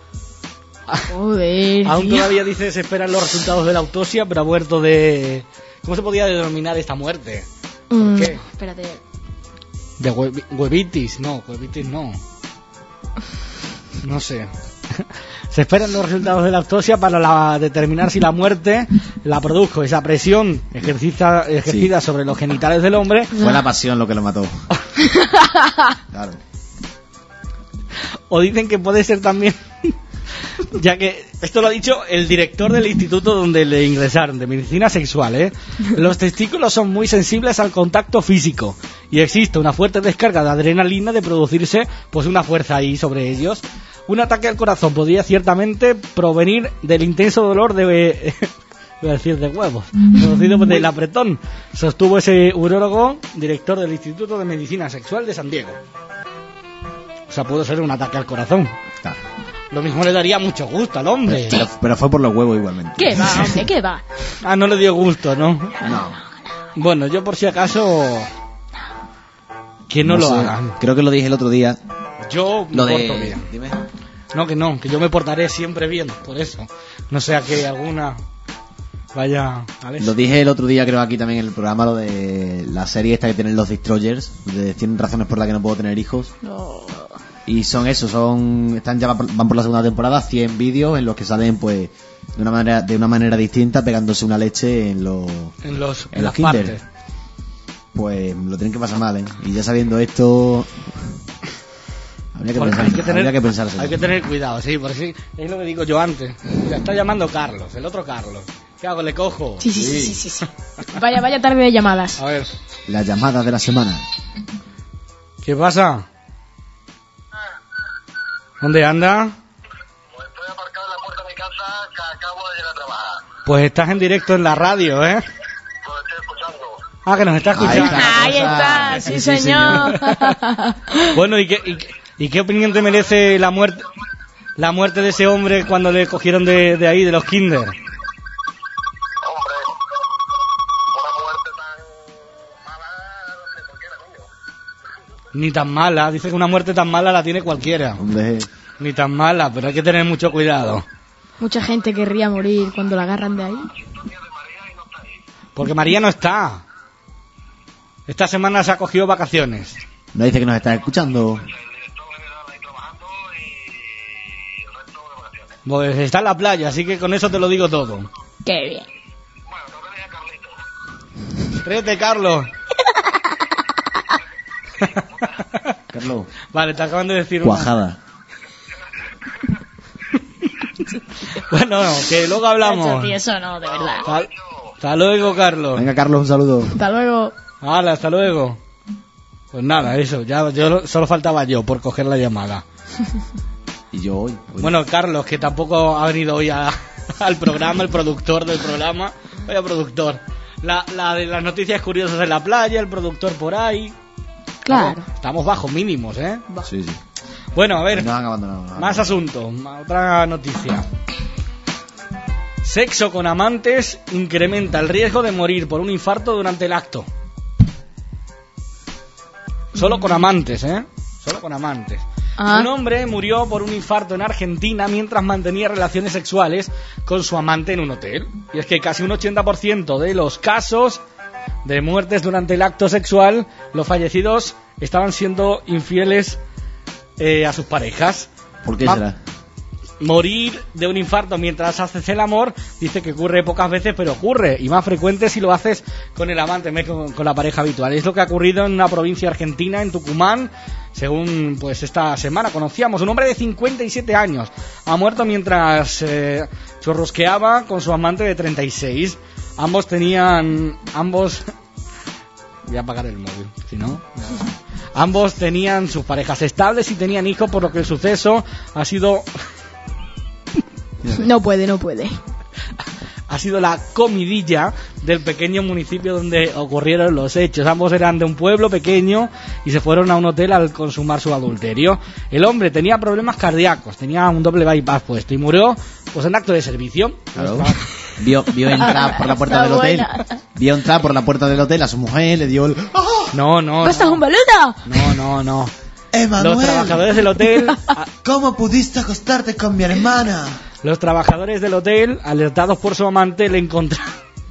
Joder, Aún tío. todavía dice se esperan los resultados de la autopsia, pero ha muerto de... ¿Cómo se podía denominar esta muerte? ¿Por Mm, qué? Espérate. De huevi- huevitis, no, huevitis no. No sé. Se esperan los resultados de la autopsia para la- determinar si la muerte la produjo esa presión ejercita, ejercida Sí. sobre los genitales del hombre, Fue la pasión lo que lo mató. Claro. o dicen que puede ser también, ya que esto lo ha dicho el director del instituto donde le ingresaron, de medicina sexual, ¿eh? Los testículos son muy sensibles al contacto físico y existe una fuerte descarga de adrenalina de producirse pues una fuerza ahí sobre ellos. Un ataque al corazón podría ciertamente provenir del intenso dolor de... Voy a decir de huevos, producido por el apretón, sostuvo ese urólogo, director del Instituto de Medicina Sexual de San Diego. O sea, pudo ser un ataque al corazón. Claro. Lo mismo le daría mucho gusto al hombre. Pero, pero fue por los huevos igualmente. ¿Qué va, hombre? ¿Qué va? Ah, no le dio gusto, ¿no? No. Bueno, yo por si acaso... Que no, lo sé. hagan. Creo que lo dije el otro día. Yo me Lo porto de... bien. Dime. No, que no, que yo me portaré siempre bien, por eso. No sea que alguna vaya... ¿vale? Lo dije el otro día, creo, aquí también en el programa, lo de la serie esta que tienen los Destroyers, de cien razones por las que no puedo tener hijos. No. Y son eso, son están ya van por la segunda temporada, cien vídeos en los que salen pues de una manera de una manera distinta pegándose una leche en los En los, en en los las kinder. partes. Pues lo tienen que pasar mal, ¿eh? Y ya sabiendo esto habría que, Pues pensar, hay que tener, habría que pensárselo. hay que tener cuidado, sí, por sí, es lo que digo yo antes. Ya está llamando Carlos, el otro Carlos. ¿Qué hago? ¿Le cojo? Sí, sí, sí, sí, sí, sí. Vaya, vaya tarde de llamadas. A ver, Las llamadas de la semana. ¿qué pasa? ¿Dónde anda? Pues estoy aparcado en la puerta de mi casa, que acabo de llegar a trabajar. Pues estás en directo en la radio, ¿eh? Lo estoy escuchando. Ah, que nos está escuchando. Ahí Ahí está, sí, señor. Bueno, ¿y qué, y, qué- y qué opinión te merece la muerte la muerte de ese hombre cuando le cogieron de, de ahí, de los kinder? Hombre, una muerte tan mala, no sé, cualquiera, coño. Ni tan mala, dice que una muerte tan mala la tiene cualquiera. Hombre, Ni tan mala, pero hay que tener mucho cuidado. Mucha gente querría morir cuando la agarran de ahí. Porque María no está. Esta semana se ha cogido vacaciones. no dice que nos está escuchando. Pues está en la playa, así que con eso te lo digo todo. Qué bien. Tráete, Carlos. Carlos, Vale, te acaban de decir una. cuajada. Bueno, que luego Chacho, hablamos. tío, eso no, de verdad. Val- Hasta luego, Carlos. Venga, Carlos, un saludo. Hasta luego. Hala, hasta luego. Pues nada, eso, ya yo solo faltaba yo por coger la llamada. Y yo hoy. hoy. Bueno, Carlos, que tampoco ha venido hoy a, al programa, el productor del programa. Vaya productor. La, la de las noticias curiosas en la playa, el productor por ahí. Claro. Estamos, estamos bajo mínimos, ¿eh? Sí, sí. Bueno, a ver, Nos han abandonado. No, más no. asuntos, otra noticia. Sexo con amantes incrementa el riesgo de morir por un infarto durante el acto. Solo con amantes, ¿eh? Solo con amantes. Ah. Un hombre murió por un infarto en Argentina mientras mantenía relaciones sexuales con su amante en un hotel. Y es que casi un ochenta por ciento de los casos de muertes durante el acto sexual, los fallecidos estaban siendo infieles eh, a sus parejas. ¿Por qué Ma- será? Morir de un infarto mientras haces el amor, dice que ocurre pocas veces, pero ocurre, y más frecuente si lo haces con el amante, en vez con, con la pareja habitual. Es lo que ha ocurrido en una provincia argentina, en Tucumán, según pues esta semana conocíamos. Un hombre de cincuenta y siete años ha muerto mientras eh, chorrosqueaba con su amante de treinta y seis. Ambos tenían... ambos... Voy a apagar el móvil, si no... Ambos tenían sus parejas estables y tenían hijos, por lo que el suceso ha sido... No puede, no puede. ha sido la comidilla del pequeño municipio donde ocurrieron los hechos. Ambos eran de un pueblo pequeño y se fueron a un hotel al consumar su adulterio. El hombre tenía problemas cardíacos, tenía un doble bypass puesto y murió pues en acto de servicio. Claro. Vio, vio entrar por la puerta del hotel. Vio entrar por la puerta del hotel a su mujer, le dio el... ¡Oh! No, no. ¿No estás un boludo? No, no, no. Emanuel, Los trabajadores del hotel... ¿Cómo pudiste acostarte con mi hermana? Los trabajadores del hotel, alertados por su amante, le encontraron...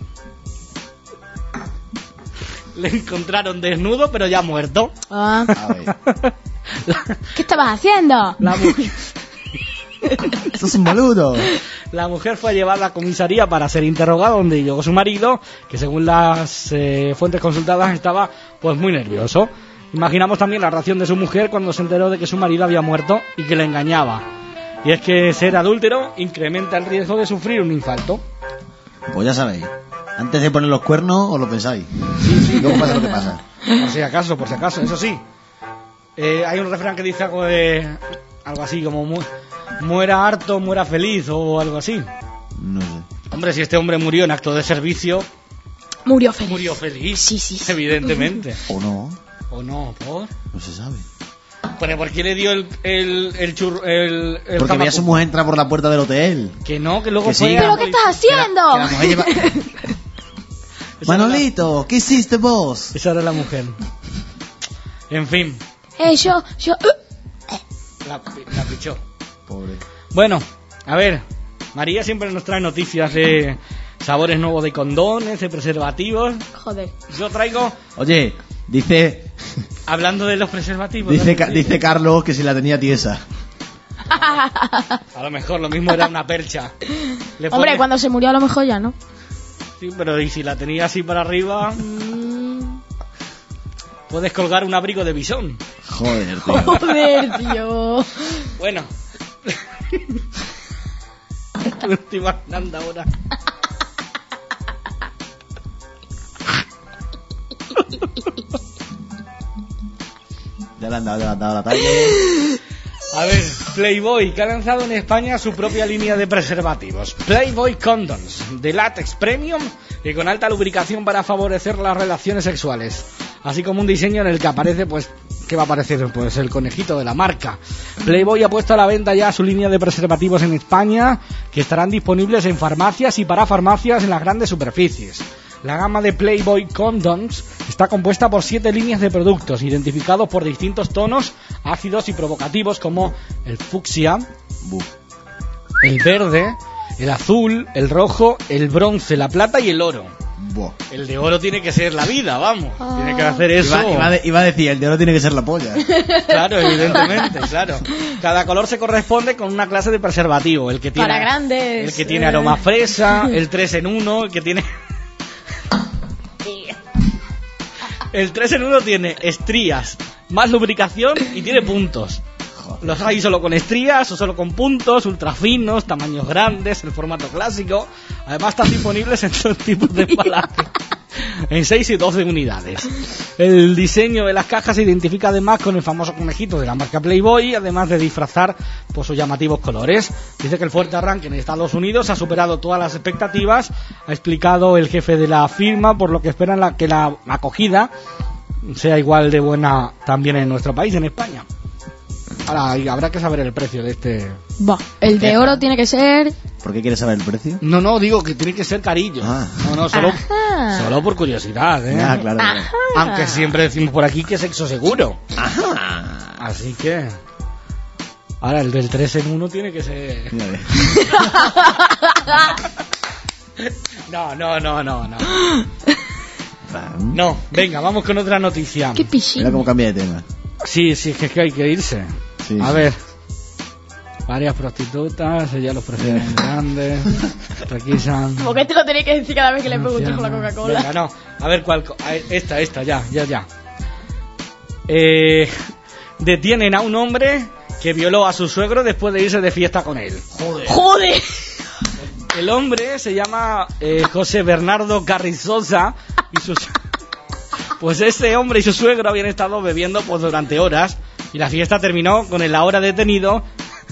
le encontraron desnudo, pero ya muerto. Ah. A ver. La, ¿Qué estabas haciendo? la mujer... Esto es un boludo. La mujer fue llevada a la comisaría para ser interrogada, donde llegó su marido, que según las eh, fuentes consultadas estaba pues muy nervioso. Imaginamos también la reacción de su mujer cuando se enteró de que su marido había muerto y que le engañaba. Y es que ser adúltero incrementa el riesgo de sufrir un infarto. Pues ya sabéis. Antes de poner los cuernos, os lo pensáis. Y luego pasa lo que pasa. Por si acaso, por si acaso, eso sí. Eh, hay un refrán que dice algo de... algo así como... Mu muera harto, muera feliz o algo así. No sé. Hombre, si este hombre murió en acto de servicio... Murió feliz. Murió feliz. Sí, sí, sí. Evidentemente. O no. ¿O no? ¿Por? No se sabe. Pero ¿por qué le dio el el el churro, el, el Porque veía a su jamacuco? mujer entrar por la puerta del hotel. Que no, que luego Que fue sí. a la ¿Pero qué policía. estás haciendo? Que la mujer lleva... Esa Manolito, ¿qué hiciste vos? era la- Esa era la mujer. En fin, Eh, yo, yo... uh, la, pi- la pichó. Pobre. Bueno, a ver, María siempre nos trae noticias de sabores nuevos de condones, de preservativos. joder. Yo traigo, Oye, dice... hablando de los preservativos... Dice, ¿no? Ca- dice Carlos que si la tenía tiesa. A lo mejor lo mismo era una percha. Le Hombre, pone- cuando se murió a lo mejor ya, ¿no? Sí, pero y si la tenía así para arriba, Mm, puedes colgar un abrigo de bisón. Joder, tío. Joder, tío. Bueno. Me estoy imaginando ahora. Ya le han dado, ya le han dado la talla. A ver, Playboy, que ha lanzado en España su propia línea de preservativos. Playboy Condoms, de látex premium y con alta lubricación para favorecer las relaciones sexuales. Así como un diseño en el que aparece, pues, ¿qué va a aparecer? Pues el conejito de la marca. Playboy ha puesto a la venta ya su línea de preservativos en España, que estarán disponibles en farmacias y para farmacias en las grandes superficies. La gama de Playboy Condoms está compuesta por siete líneas de productos identificados por distintos tonos ácidos y provocativos como el fucsia, Buh. el verde, el azul, el rojo, el bronce, la plata y el oro. Buah. El de oro tiene que ser la vida, vamos. Ah. Tiene que hacer eso. Iba, iba, de- iba a decir, el de oro tiene que ser la polla. Claro, evidentemente, claro. Cada color se corresponde con una clase de preservativo. El que tiene, Para grandes, el que tiene eh. aroma fresa, el tres en uno, el que tiene... El tres en uno tiene estrías, más lubricación y tiene puntos. Los hay solo con estrías o solo con puntos, ultra finos, tamaños grandes, el formato clásico. Además están disponibles en todo tipo de embalaje, en seis y doce unidades. El diseño de las cajas se identifica además con el famoso conejito de la marca Playboy, además de disfrazar por sus llamativos colores. Dice que el fuerte arranque en Estados Unidos ha superado todas las expectativas, ha explicado el jefe de la firma, por lo que esperan la, que la acogida sea igual de buena también en nuestro país, en España. Ahora habrá que saber el precio de este. Bah, el de oro tiene que ser. ¿Por qué quieres saber el precio? No, no, digo que tiene que ser carillo. Ah. No, no, solo, Ajá. solo por curiosidad, ¿eh? Ah, claro, claro. Ajá. Aunque siempre decimos por aquí que es sexo seguro. Ajá. Así que. Ahora el del tres en uno tiene que ser. Mira, ve. No, no, no, no, no. No, venga, vamos con otra noticia. Qué pichín. Mira cómo cambia de tema. Sí, sí, es que hay que irse. Sí, A sí. ver. Varias prostitutas, ella los prefieren grandes, requisan. ¿Por qué te lo tenéis que decir cada vez que le pregunto por la Coca-Cola? Venga, no. A ver cuál. co- a- Esta, esta, ya, ya, ya. Eh, detienen a un hombre que violó a su suegro después de irse de fiesta con él. Joder. ¡Joder! El hombre se llama eh, José Bernardo Carrizosa y sus. Pues ese hombre y su suegro habían estado bebiendo pues durante horas y la fiesta terminó con el ahora detenido.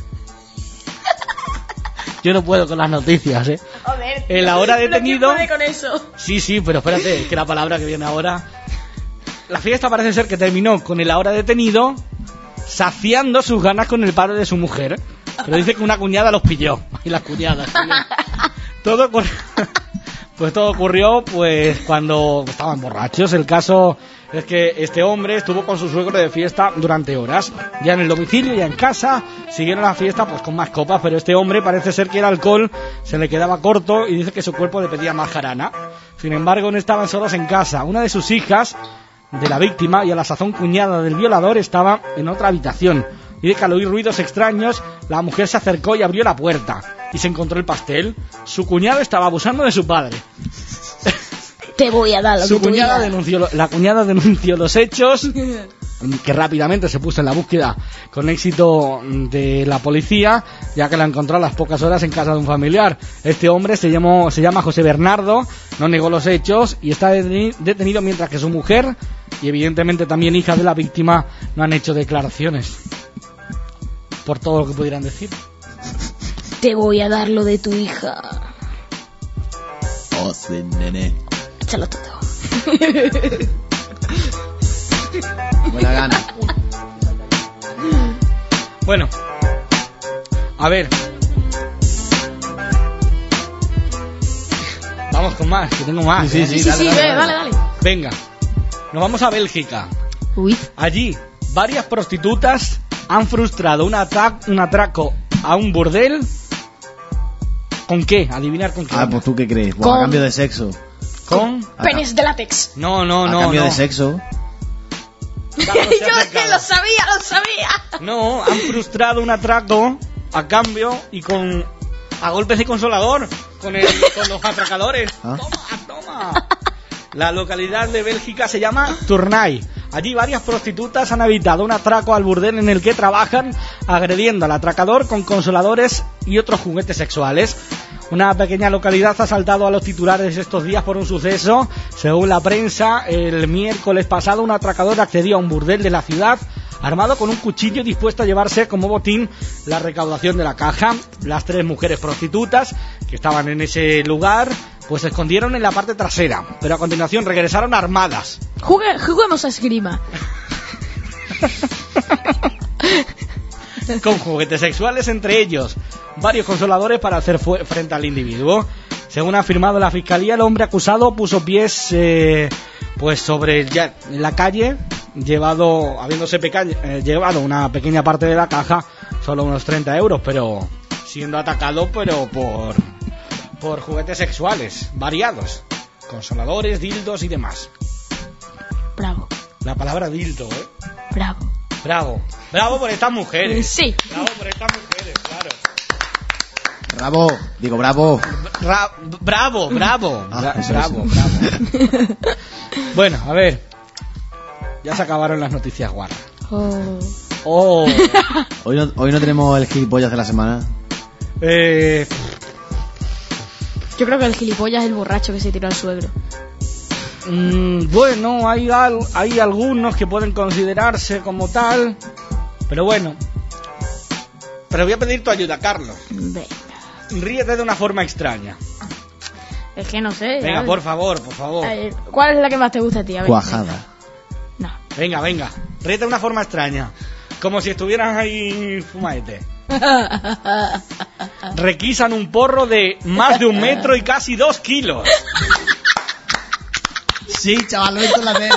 Yo no puedo con las noticias, ¿eh? Joder. El ahora ¿Pero quién detenido. puede con eso? Sí, sí, pero espérate, es que la palabra que viene ahora. La fiesta parece ser que terminó con el ahora detenido saciando sus ganas con el padre de su mujer. Pero dice que una cuñada los pilló. Y las cuñadas. Todo ocurrió. Pues todo ocurrió pues cuando estaban borrachos. El caso es que este hombre estuvo con su suegro de fiesta durante horas. Ya en el domicilio, ya en casa, siguieron la fiesta pues con más copas, pero este hombre parece ser que el alcohol se le quedaba corto y dice que su cuerpo le pedía más jarana. Sin embargo, no estaban solos en casa. Una de sus hijas, de la víctima y a la sazón cuñada del violador, estaba en otra habitación. Dice que al oír ruidos extraños, la mujer se acercó y abrió la puerta y se encontró el pastel. Su cuñado estaba abusando de su padre. Te voy a dar lo Su que tú cuñada digas. denunció, lo- la cuñada denunció los hechos, que rápidamente se puso en la búsqueda con éxito de la policía, ya que la encontró a las pocas horas en casa de un familiar. Este hombre se llamó, se llama José Bernardo, no negó los hechos y está deteni- detenido, mientras que su mujer y evidentemente también hija de la víctima no han hecho declaraciones por todo lo que pudieran decir. Te voy a dar lo de tu hija. Oh, sí, nene. Échalo todo. Buena gana. Bueno, a ver. Vamos con más, que tengo más. Sí, ¿eh? sí, Sí, sí, dale, sí, dale, dale, dale. dale. dale. Venga, nos vamos a Bélgica. Uy. Allí, varias prostitutas han frustrado un, atra- un atraco a un burdel. ¿Con qué? Adivinar con qué. Ah, pues tú qué crees. Buah, Con- a cambio de sexo. Con... Penes de látex. No, no, a no. cambio no. de sexo. Carlos, se ha Yo es que acercado. lo sabía, lo sabía. No, han frustrado un atraco a cambio y con... a golpes de consolador con, el, con los atracadores. ¿Ah? Toma, toma. La localidad de Bélgica se llama Tournai. Allí varias prostitutas han evitado un atraco al burdel en el que trabajan, agrediendo al atracador con consoladores y otros juguetes sexuales. Una pequeña localidad ha saltado a los titulares estos días por un suceso. Según la prensa, el miércoles pasado un atracador accedió a un burdel de la ciudad armado con un cuchillo, dispuesto a llevarse como botín la recaudación de la caja. Las tres mujeres prostitutas que estaban en ese lugar pues se escondieron en la parte trasera, pero a continuación regresaron armadas. Jugue- juguemos a esgrima. Con juguetes sexuales, entre ellos varios consoladores para hacer fu- frente al individuo. Según ha afirmado la fiscalía, el hombre acusado puso pies eh, pues sobre ya en la calle, llevado habiéndose peca- eh, llevado una pequeña parte de la caja, solo unos treinta euros, pero siendo atacado pero por por juguetes sexuales variados, consoladores, dildos y demás. Bravo, La palabra dildo, ¿eh? bravo. Bravo, bravo por estas mujeres. Sí. Bravo por estas mujeres, claro. Bravo. Digo, bravo. Ra- bravo, bravo, Ah, Bra- eso, bravo, eso. bravo. Bueno, a ver. Ya se acabaron las noticias guarras. Oh. Oh, Hoy no, hoy no tenemos el gilipollas de la semana. eh, Yo creo que el gilipollas es el borracho que se tiró al suegro. Mm, bueno, hay, al, hay algunos que pueden considerarse como tal, pero bueno. Pero voy a pedir tu ayuda, Carlos. Venga. Ríete de una forma extraña. Es que no sé. Venga, por favor, por favor. A ver, ¿cuál es la que más te gusta a ti? A ver, Cuajada. No. Venga, venga. Ríete de una forma extraña. Como si estuvieras ahí fumaete. Requisan un porro de más de un metro y casi dos kilos. Sí, chaval, lo he visto en la tele.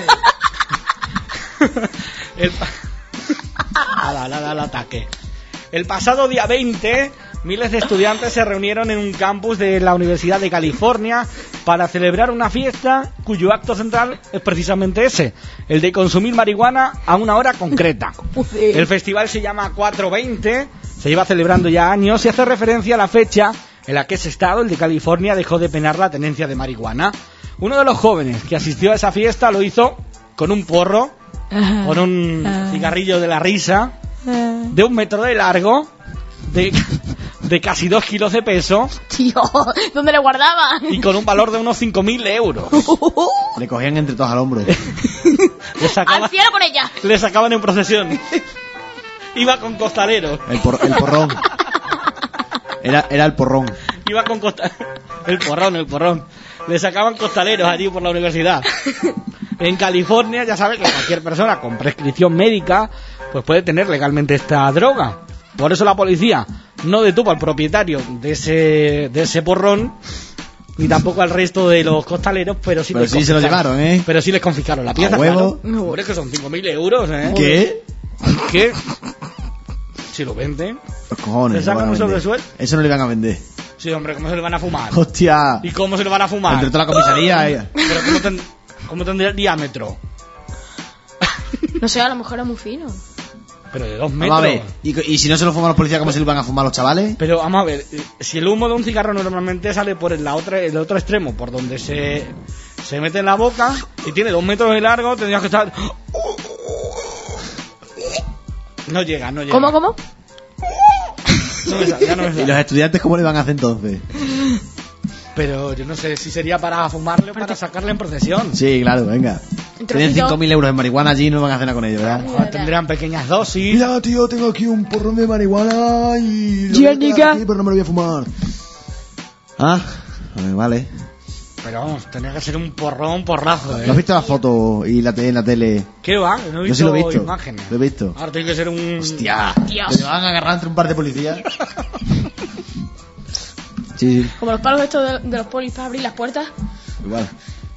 El pa... ala, ala, ala, ataque. El pasado día veinte, miles de estudiantes se reunieron en un campus de la Universidad de California para celebrar una fiesta cuyo acto central es precisamente ese, el de consumir marihuana a una hora concreta. El festival se llama cuatro veinte, se lleva celebrando ya años y hace referencia a la fecha en la que ese estado, el de California, dejó de penar la tenencia de marihuana. Uno de los jóvenes que asistió a esa fiesta lo hizo con un porro, con un cigarrillo de la risa, de un metro de largo, de, de casi dos kilos de peso. Tío, ¿dónde le guardaba? Y con un valor de unos cinco mil euros. Le cogían entre todos al hombro. Le sacaban, ¡al cielo con ella! Le sacaban en procesión. Iba con costaleros. El, por, el porrón. Era, era el porrón. Iba con costa... El porrón, el porrón. Le sacaban costaleros allí por la universidad. En California ya sabes que cualquier persona con prescripción médica pues puede tener legalmente esta droga. Por eso la policía no detuvo al propietario de ese de ese porrón ni tampoco al resto de los costaleros, pero sí, pero les sí se lo llevaron, ¿eh? Pero sí les confiscaron la pieza. ¿A huevo? Claro. Hombre, es que son cinco mil euros, ¿eh? ¿Qué? ¿Qué? Si lo venden, los cojones. ¿le sacan un sobresueldo? Eso no le van a vender. Sí, hombre, ¿cómo se lo van a fumar? Hostia. ¿Y cómo se lo van a fumar? Entre toda la comisaría. Eh. Pero ¿cómo, ten... ¿cómo tendría el diámetro? No sé, a lo mejor es muy fino. Pero de dos metros. Vamos a ver. ¿Y, y si no se lo fuman los policías, ¿cómo se lo van a fumar los chavales? Pero vamos a ver, si el humo de un cigarro normalmente sale por el, la otra, el otro extremo, por donde se, se mete en la boca, y tiene dos metros de largo, tendrías que estar... No llega, no llega. ¿Cómo, cómo? No me sale, ya no me sale. ¿Y los estudiantes cómo le van a hacer entonces? Pero yo no sé si sería para fumarle o para sacarle en procesión. Sí, claro, venga. Tienen cinco mil euros de marihuana allí y no van a hacer nada con ellos, ¿verdad? Joder, tendrán pequeñas dosis. Mira, tío, tengo aquí un porrón de marihuana y... lo voy a quedar aquí, pero no me lo voy a fumar. Ah, vale. Pero vamos, tenía que ser un porrón, porrazo, ¿eh? ¿No has visto la foto y la tele en la tele? ¿Qué va? No he visto, Yo sí lo he visto imágenes. Lo he visto. Ahora tiene que ser un... Hostia. Dios. ¿Te van a agarrar entre un par de policías? Sí, sí. Como los palos estos de, de los polis para abrir las puertas. Igual.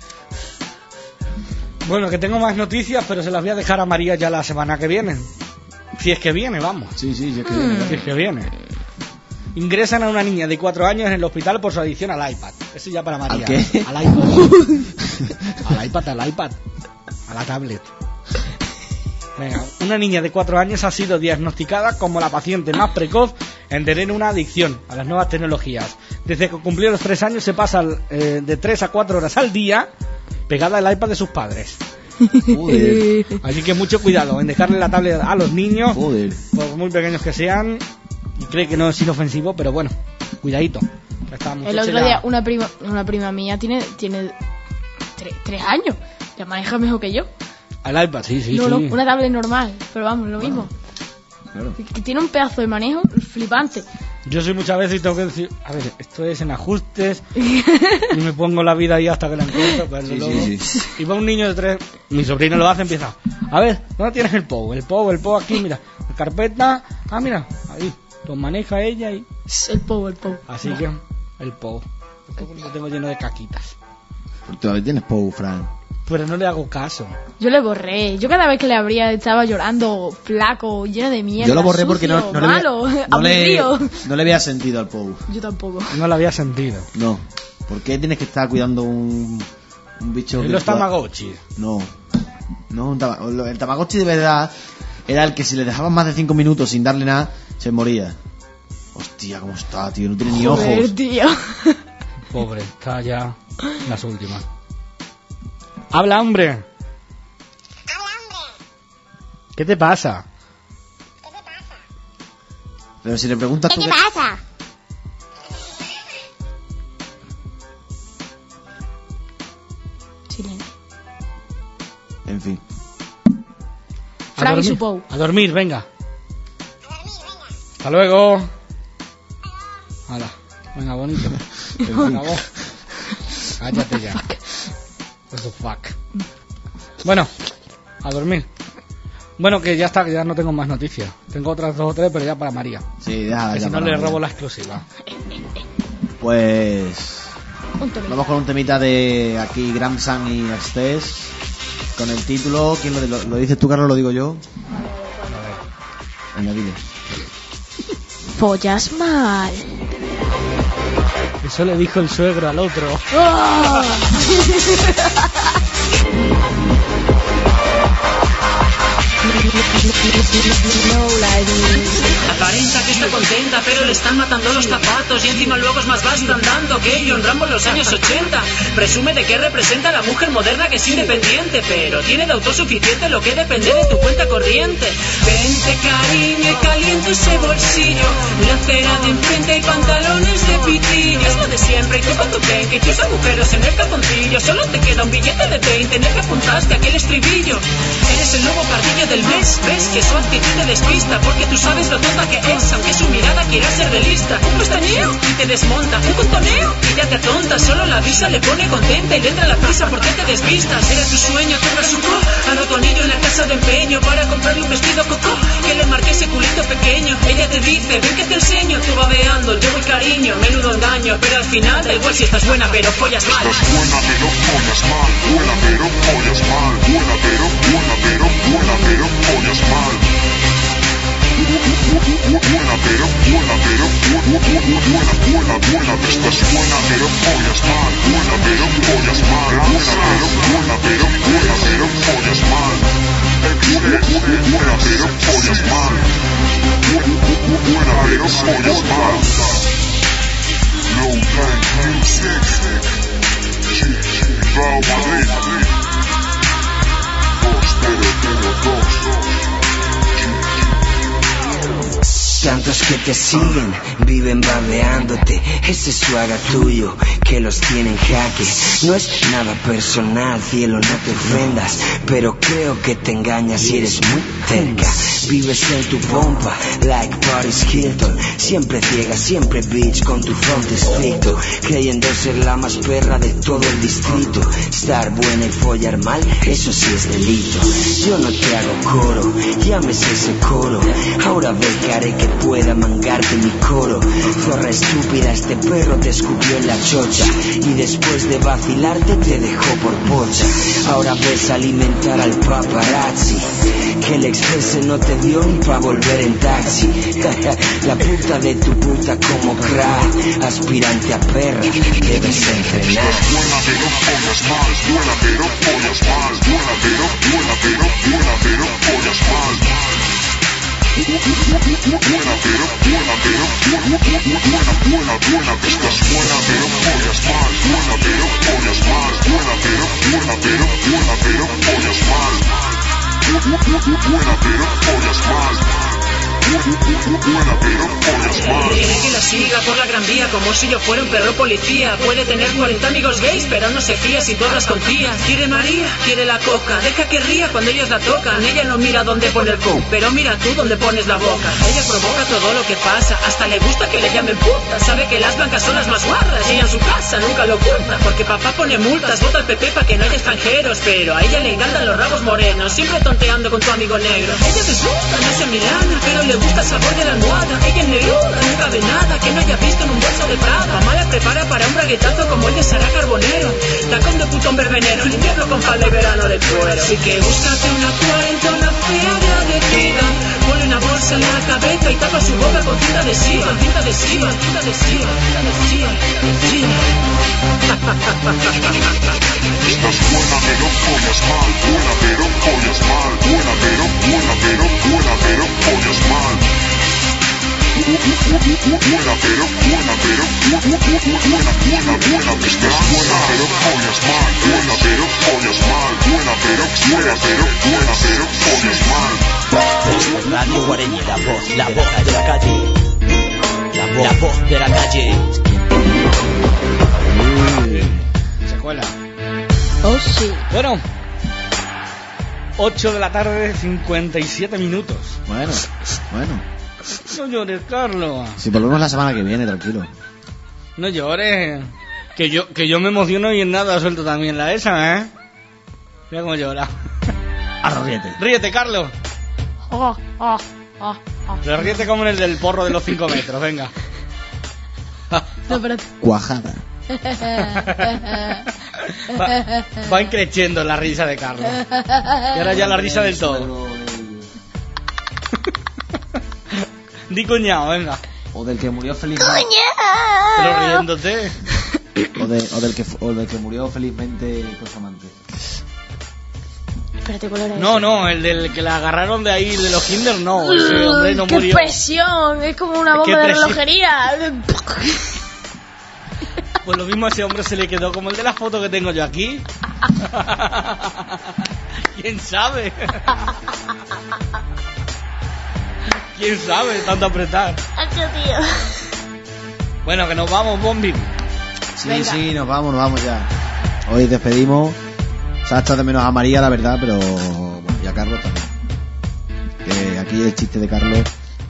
Bueno, que tengo más noticias, pero se las voy a dejar a María ya la semana que viene. Si es que viene, vamos. Sí, sí, sí es que hmm. viene. Si es que viene. Ingresan a una niña de cuatro años en el hospital por su adicción al iPad. Eso ya para María. ¿Al qué? Al iPad. Al iPad, al iPad. A la tablet. Venga, una niña de cuatro años ha sido diagnosticada como la paciente más precoz en tener una adicción a las nuevas tecnologías. Desde que cumplió los tres años se pasa eh, de tres a cuatro horas al día pegada al iPad de sus padres. Joder. Así que mucho cuidado en dejarle la tablet a los niños, Joder. por muy pequeños que sean. Y cree que no es inofensivo, pero bueno, cuidadito. El otro día una prima una prima mía tiene tiene tre, tres años, ya maneja mejor que yo. Al iPad, sí, sí, no, sí. No, una tablet normal, pero vamos, lo mismo. Claro. Que tiene un pedazo de manejo flipante. Yo soy muchas veces y tengo que decir, a ver, esto es en ajustes y me pongo la vida ahí hasta que la encuentro. Pero Sí, luego... sí, sí. Y va un niño de tres, mi sobrino lo hace, empieza, a ver, ¿dónde tienes el P O W? El P O W, el P O W aquí, mira, la carpeta, ah, mira, ahí, lo maneja ella y... El P O W, el P O W. Así que, el P O W, el P O W lo tengo lleno de caquitas. Pero todavía tienes P O W, Fran. Pero no le hago caso. Yo le borré. Yo cada vez que le abría estaba llorando, flaco, lleno de mierda. Yo lo borré sucio, porque no, no, malo, le, no, le, aburrido. no le había sentido al P O W. Yo tampoco. No lo había sentido. No. ¿Por qué tienes que estar cuidando un, un bicho? En los virtual? Tamagotchi. No. No, un tama, el Tamagotchi de verdad era el que si le dejaban más de cinco minutos sin darle nada, se moría. Hostia, cómo está, tío. No tiene ni Joder, ojos. tío. Pobre, está ya las últimas. Habla, hombre. ¿Qué te pasa? Pero si le preguntas ¿Qué tú te qué- pasa? Silencio. En fin. Frank y su Pou. A dormir, venga. Hasta luego. Hala. Venga, bonito. Venga, vos. Cállate ya. What the fuck. Bueno, a dormir. Bueno, que ya está, que ya no tengo más noticias. Tengo otras dos o tres, pero ya para María. Sí, déjala. Que ya si no para le María. robo la exclusiva. Pues... Un temita. Vamos con un temita de aquí, Gramsan y Access. Con el título, ¿quién lo, lo, lo dices tú, Carlos, o lo digo yo? Venga, dile. Follas mal. Eso le dijo el suegro al otro. ¡Oh! Aparenta que está contenta, pero le están matando los zapatos y encima luego es más vasto andando que John Rambo en los años ochenta. Presume de que representa a la mujer moderna que es independiente, pero tiene de autosuficiente lo que depende de tu cuenta corriente. Vente cariño y caliento ese bolsillo, la cera de enfrente y pantalones de pitillo. Es lo de siempre y tú con tu penque, tus agujeros en el calzoncillo. Solo te queda un billete de veinte en el que apuntaste aquel estribillo. Eres el nuevo pardillo del mes, ves que su actitud te despista, porque tú sabes lo tonta que es, aunque su mirada quiera ser de lista. Un pestañeo y te desmonta, un contoneo y ya te tonta. Solo la visa le pone contenta y le entra la prisa porque te desvistas. Era tu sueño, te resultó, ando tu anillo en la casa de empeño para comprarle un vestido cocó, que le marque ese culito pequeño. Ella te dice, ven que te enseño, tú babeando, yo voy cariño, menudo engaño, pero al final da igual si estás buena, pero follas mal. Estás buena pero follas mal, buena pero follas mal, buena pero, buena pero, buena pero follas mal. Buena pero, buena pero, buena, buena, buena, buena, estás buena pero follas mal, buena pero follas mal, buena pero, buena pero, buena pero follas mal. Buena pero follas mal, buena pero follas mal. No time music, Bilbao Madrid, dos pero tengo dos. Tantos que te siguen, viven babeándote. Ese suaga tuyo que los tiene en jaque. No es nada personal, cielo, no te ofendas, pero creo que te engañas y eres muy cerca. Vives en tu pompa, like Paris Hilton. Siempre ciega, siempre bitch, con tu front estricto, creyendo ser la más perra de todo el distrito. Estar buena y follar mal, eso sí es delito. Yo no te hago coro, llámese ese coro. Ahora ve que haré que pueda mangarte mi coro. Zorra estúpida, este perro te escupió en la chocha y después de vacilarte te dejó por pocha. Ahora ves alimentar al paparazzi, que el express no te dio ni pa' volver en taxi. La puta de tu puta como crack, aspirante a perra, debes entrenar. Buena pero follas mal, buena pero follas mal, buena pero, buena pero, buena pero follas mal. Buena pero, buena pero, buena, buena, buena, buena, estás buena pero follas mal, buena pero follas mal, buena pero, buena pero, buena pero follas mal. Buena pero follas mal. Buena pero follas mal. Quiere que la siga por la gran vía como si yo fuera un perro policía. Puede tener cuarenta amigos gays, pero no se fía si todas con tías. Quiere María, quiere la coca, deja que ría cuando ellos la tocan. Ella no mira dónde pone el cu, pero mira tú dónde pones la boca. Ella provoca todo lo que pasa, hasta le gusta que le llamen puta. Sabe que las blancas son las más guarras y ella en su casa nunca lo oculta, porque papá pone multas, vota al P P para que no haya extranjeros. Pero a ella le encantan los rabos morenos, siempre tonteando con tu amigo negro. Ella desgusta, no es Milana, pero le gusta el sabor de la almohada. Ella es neruda, nunca ve nada que no haya visto en un bolso de Prada. Mamá la prepara para un braguetazo como el de Sara Carbonero. Tacón de putón verbenero, el invierno con falda y verano de cuero. Así que búscate una cuarentona fea agradecida, ponle una bolsa en la cabeza y tapa su boca con cinta adhesiva, cinta adhesiva, cinta adhesiva, cinta adhesiva, adhesiva. Estás buena pero follas mal, buena pero follas mal, buena pero, buena pero, buena pero follas mal. Buena pero, buena pero, buena, buena, buena, estás buena pero follas mal, buena pero follas mal, buena pero, buena pero, buena pero follas mal. Radio Guareña, la voz, la voz de la calle, la voz, la voz de la calle. Se cuela. Oh Oh, sí. Bueno, ocho de la tarde, cincuenta y siete minutos. Bueno, bueno. No llores, Carlos. Si volvemos la semana que viene, tranquilo. No llores. Que yo, que yo me emociono y en nada suelto también la esa, ¿eh? Mira cómo llora. Ahora ríete. Ríete, Carlos. Oh, oh, oh, oh. Pero ríete como en el del porro de los cinco metros, venga. No, espérate. Cuajada. Va, va increciendo la risa de Carlos. Y ahora ya la risa del todo. Di cuñado, venga. O del que murió felizmente. Pero riéndote. O, de, o, del que, o del que murió felizmente con su amante. Espérate, ¿cuál era No, ese? no, el del que la agarraron de ahí, de los Kinder, no. Ese hombre no ¡Qué murió. presión! Es como una ¡Qué bomba de presión! relojería. Pues lo mismo a ese hombre se le quedó como el de la foto que tengo yo aquí. ¿Quién sabe? ¿Quién sabe? Tanto apretar. ¡Adiós, tío! Bueno, que nos vamos, Bombi. Sí, Venga. sí, nos vamos, nos vamos ya. Hoy despedimos. Se ha echado de menos a María, la verdad, pero bueno, y a Carlos también. Que aquí el chiste de Carlos.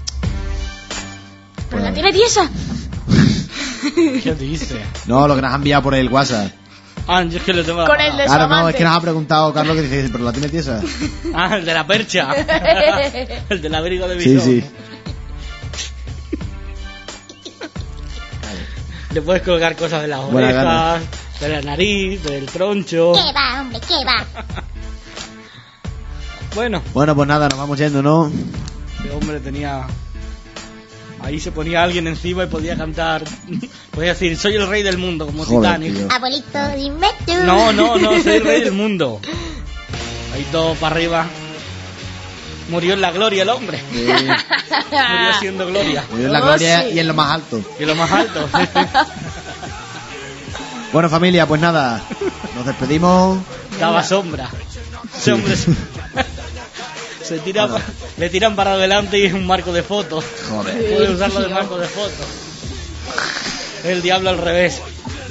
¿Pero la tiene tiesa? ¿Qué dice? No, lo que nos ha enviado por el WhatsApp. Ah, yo es que le tengo la Con el de su Claro, no, es amante. que nos ha preguntado Carlos que dice, pero la tiene tiesa. Ah, el de la percha. El del abrigo de Sí, visón. sí. Le puedes colgar cosas de las Buena orejas, gana. de la nariz, del troncho. ¿Qué va, hombre? ¿Qué va? Bueno, Bueno, pues nada, nos vamos yendo, ¿no? ese hombre tenía... Ahí se ponía alguien encima y podía cantar... Podía decir, soy el rey del mundo, como Joder, Titanic. tío. Abuelito, dime tú. No, no, no, soy el rey del mundo. Ahí todo para arriba. Murió en la gloria el hombre. Sí. Murió siendo gloria. Murió en la Oh, gloria sí. y en lo más alto. Y lo más alto. Bueno, familia, pues nada. Nos despedimos. Daba sombra. Ese hombre se, se tira Bueno. pa- le tiran para adelante y es un marco de foto. Joder. Puede usarlo de marco de foto. El diablo al revés.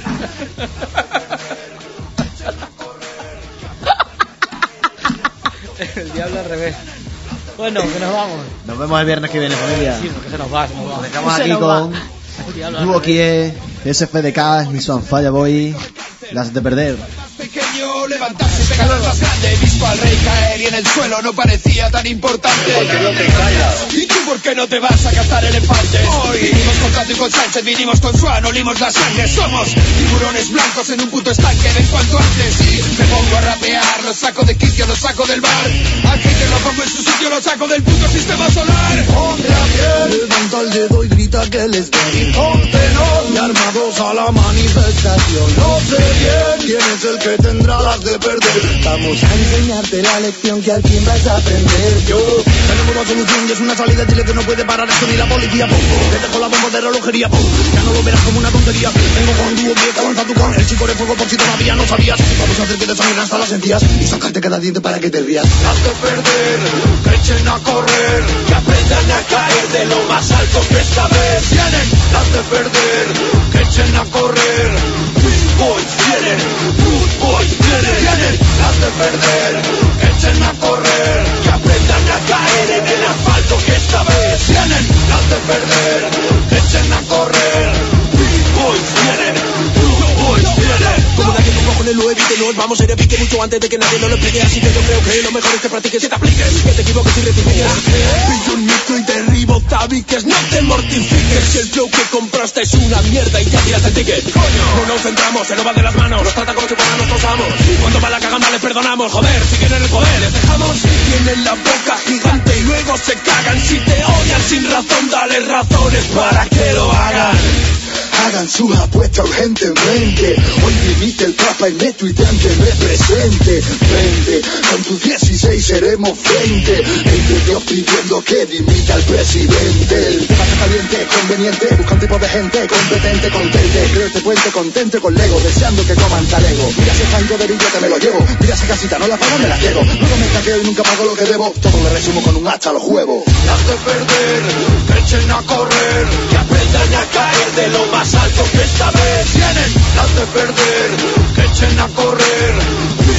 El diablo al revés. Bueno, que nos vamos. Nos vemos el viernes que viene, familia. Sí, porque se nos va, se nos va. Nos dejamos Se aquí nos con El diablo al Duo revés. Kie, S F D K, mi Swan Falla Boy, las de perder. Pequeño, levantarse, pegar al más grande. He visto al rey caer y en el suelo no parecía tan importante. ¿Por qué no te callas? ¿Y tú por qué no te vas a cazar elefantes? Hoy vinimos con Tato y con Sánchez, vinimos con Swan, olimos la sangre. Somos tiburones blancos en un puto estanque. Ven cuanto antes y me pongo a rapear. Los saco de quicio, los saco del bar. Al hater lo pongo en su sitio, lo saco del puto sistema solar. Ponte a pie, levanta el dedo y grita que les den. Póntenos y armados a la manifestación. No sé bien quién es el que tendrá las de perder. Vamos a enseñarte la lección que al fin vas a aprender. Yo tenemos una solución y es una salida. Dile que no puede parar esto ni la policía. Pum, te dejo la bomba de relojería. Pum, ya no lo verás como una tontería. Vengo con dúo que avanza tu con el chico de fuego por si todavía no sabías. Vamos a hacer que te sangren hasta las encías y sacarte cada diente para que te rías. Las de perder, que echen a correr, que aprendan a caer de lo más alto que esta vez vienen. Las de perder, que echen a correr. Big boys vienen, good boys vienen, vienen. Las de perder, que echen a correr, que aprendan a caer en el asfalto que esta vez vienen. Las de perder, que echen a correr. Big boys vienen, good boys vienen. Como nadie nos cojones lo evite, nos vamos a ir a pique mucho antes de que nadie nos lo explique. Así que yo creo que lo mejor es que practiques y te apliques, que te equivoques y rectifiques. Pillo un micro y derribo tabiques, no te mortifiques. Si el flow que compraste es una mierda y ya tiras el ticket. Coño, no nos centramos, se nos va de las manos, nos trata como si fueran nuestros amos. Cuando va la caganda les perdonamos, joder, si quieren el poder les dejamos. Tienen la boca gigante y luego se cagan. Si te odian sin razón, dale razones para que lo hagan. Hagan sus apuestas urgentemente. Hoy dimite el papa y me tuitean que me presente. Vente, con tus dieciséis seremos veinte. Entre Dios pidiendo que dimita al presidente. El tema está caliente, conveniente. Busca un tipo de gente competente, contente. Creo este puente contente con Lego, deseando que coman talego. Mira ese fango de billete me lo llevo. Mira esa casita, no la pago, me la llevo. Luego me caqueo y nunca pago lo que debo. Todo lo resumo con un hacha a los huevos. Las de perder, que echen a correr, que aprendan a caer de lo más alto que esta vez vienen. Las de perder, que echen a correr.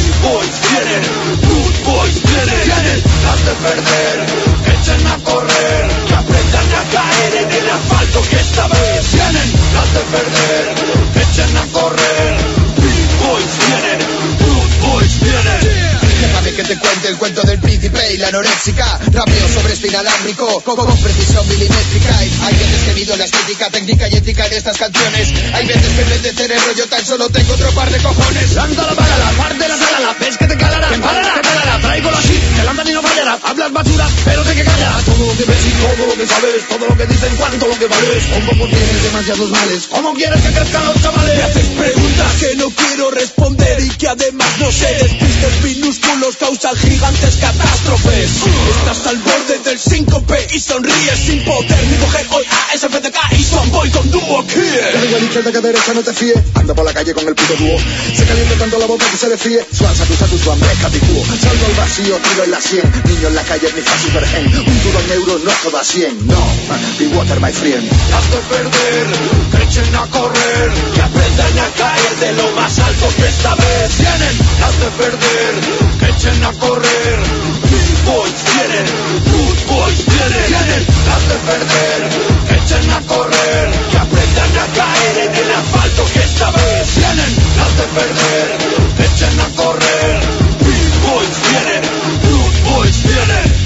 perder, echen a correr, que aprendan a caer en el asfalto, que esta vez vienen las de perder, echen a correr, Big Boys vienen, Good Boys vienen. Déjame que te cuente el cuento del príncipe y la anoréxica. Rapeo sobre este inalámbrico con, con precisión milimétrica. Y hay veces que mido la estética, técnica y ética en estas canciones. Hay veces que en vez de cerebro yo tan solo tengo otro par de cojones. Lanza la bala, la parte la sala, la ves que te calará, te parará, te calará. Traigo así, te lanzan y no fallará. Hablas basura, pero sé que callarás. Todo lo que ves y todo lo que sabes, todo lo que dicen, cuánto lo que vales. ¿Cómo tienes demasiados males? ¿Cómo quieres que crezcan los chavales? Me haces preguntas que no quiero responder y que además no sé. Despistes minúsculos causan gigantes catástrofes. Estás al borde del síncope y sonríes sin poder ni coger hoy a S F D K y son boy con dúo Kier. Que igual izquierda que derecha no te fíe. Anda por la calle con el puto dúo. Se calienta tanto la boca que se desfíe. Swan, satus, satus, swan, beca, picúo. Salgo al vacío, tiro en la cien. Niño en la calle, ni fa supergen. Un duro en euro, no joda cien. No, be water, my friend. Has de perder, echen a correr, que aprendan a caer de lo más alto, que esta vez vienen. Has de perder, echen a correr, Big Boys vienen, Good Boys vienen, vienen. Has de perder, echen a correr, que aprendan a caer en el asfalto, que esta vez vienen. Has de perder, echen a correr, Big Boys vienen, Good Boys vienen.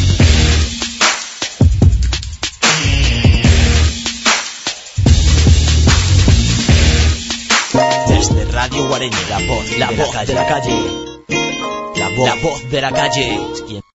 Desde Radio Guareña, la voz, la voz de la calle, la voz, la voz de la calle.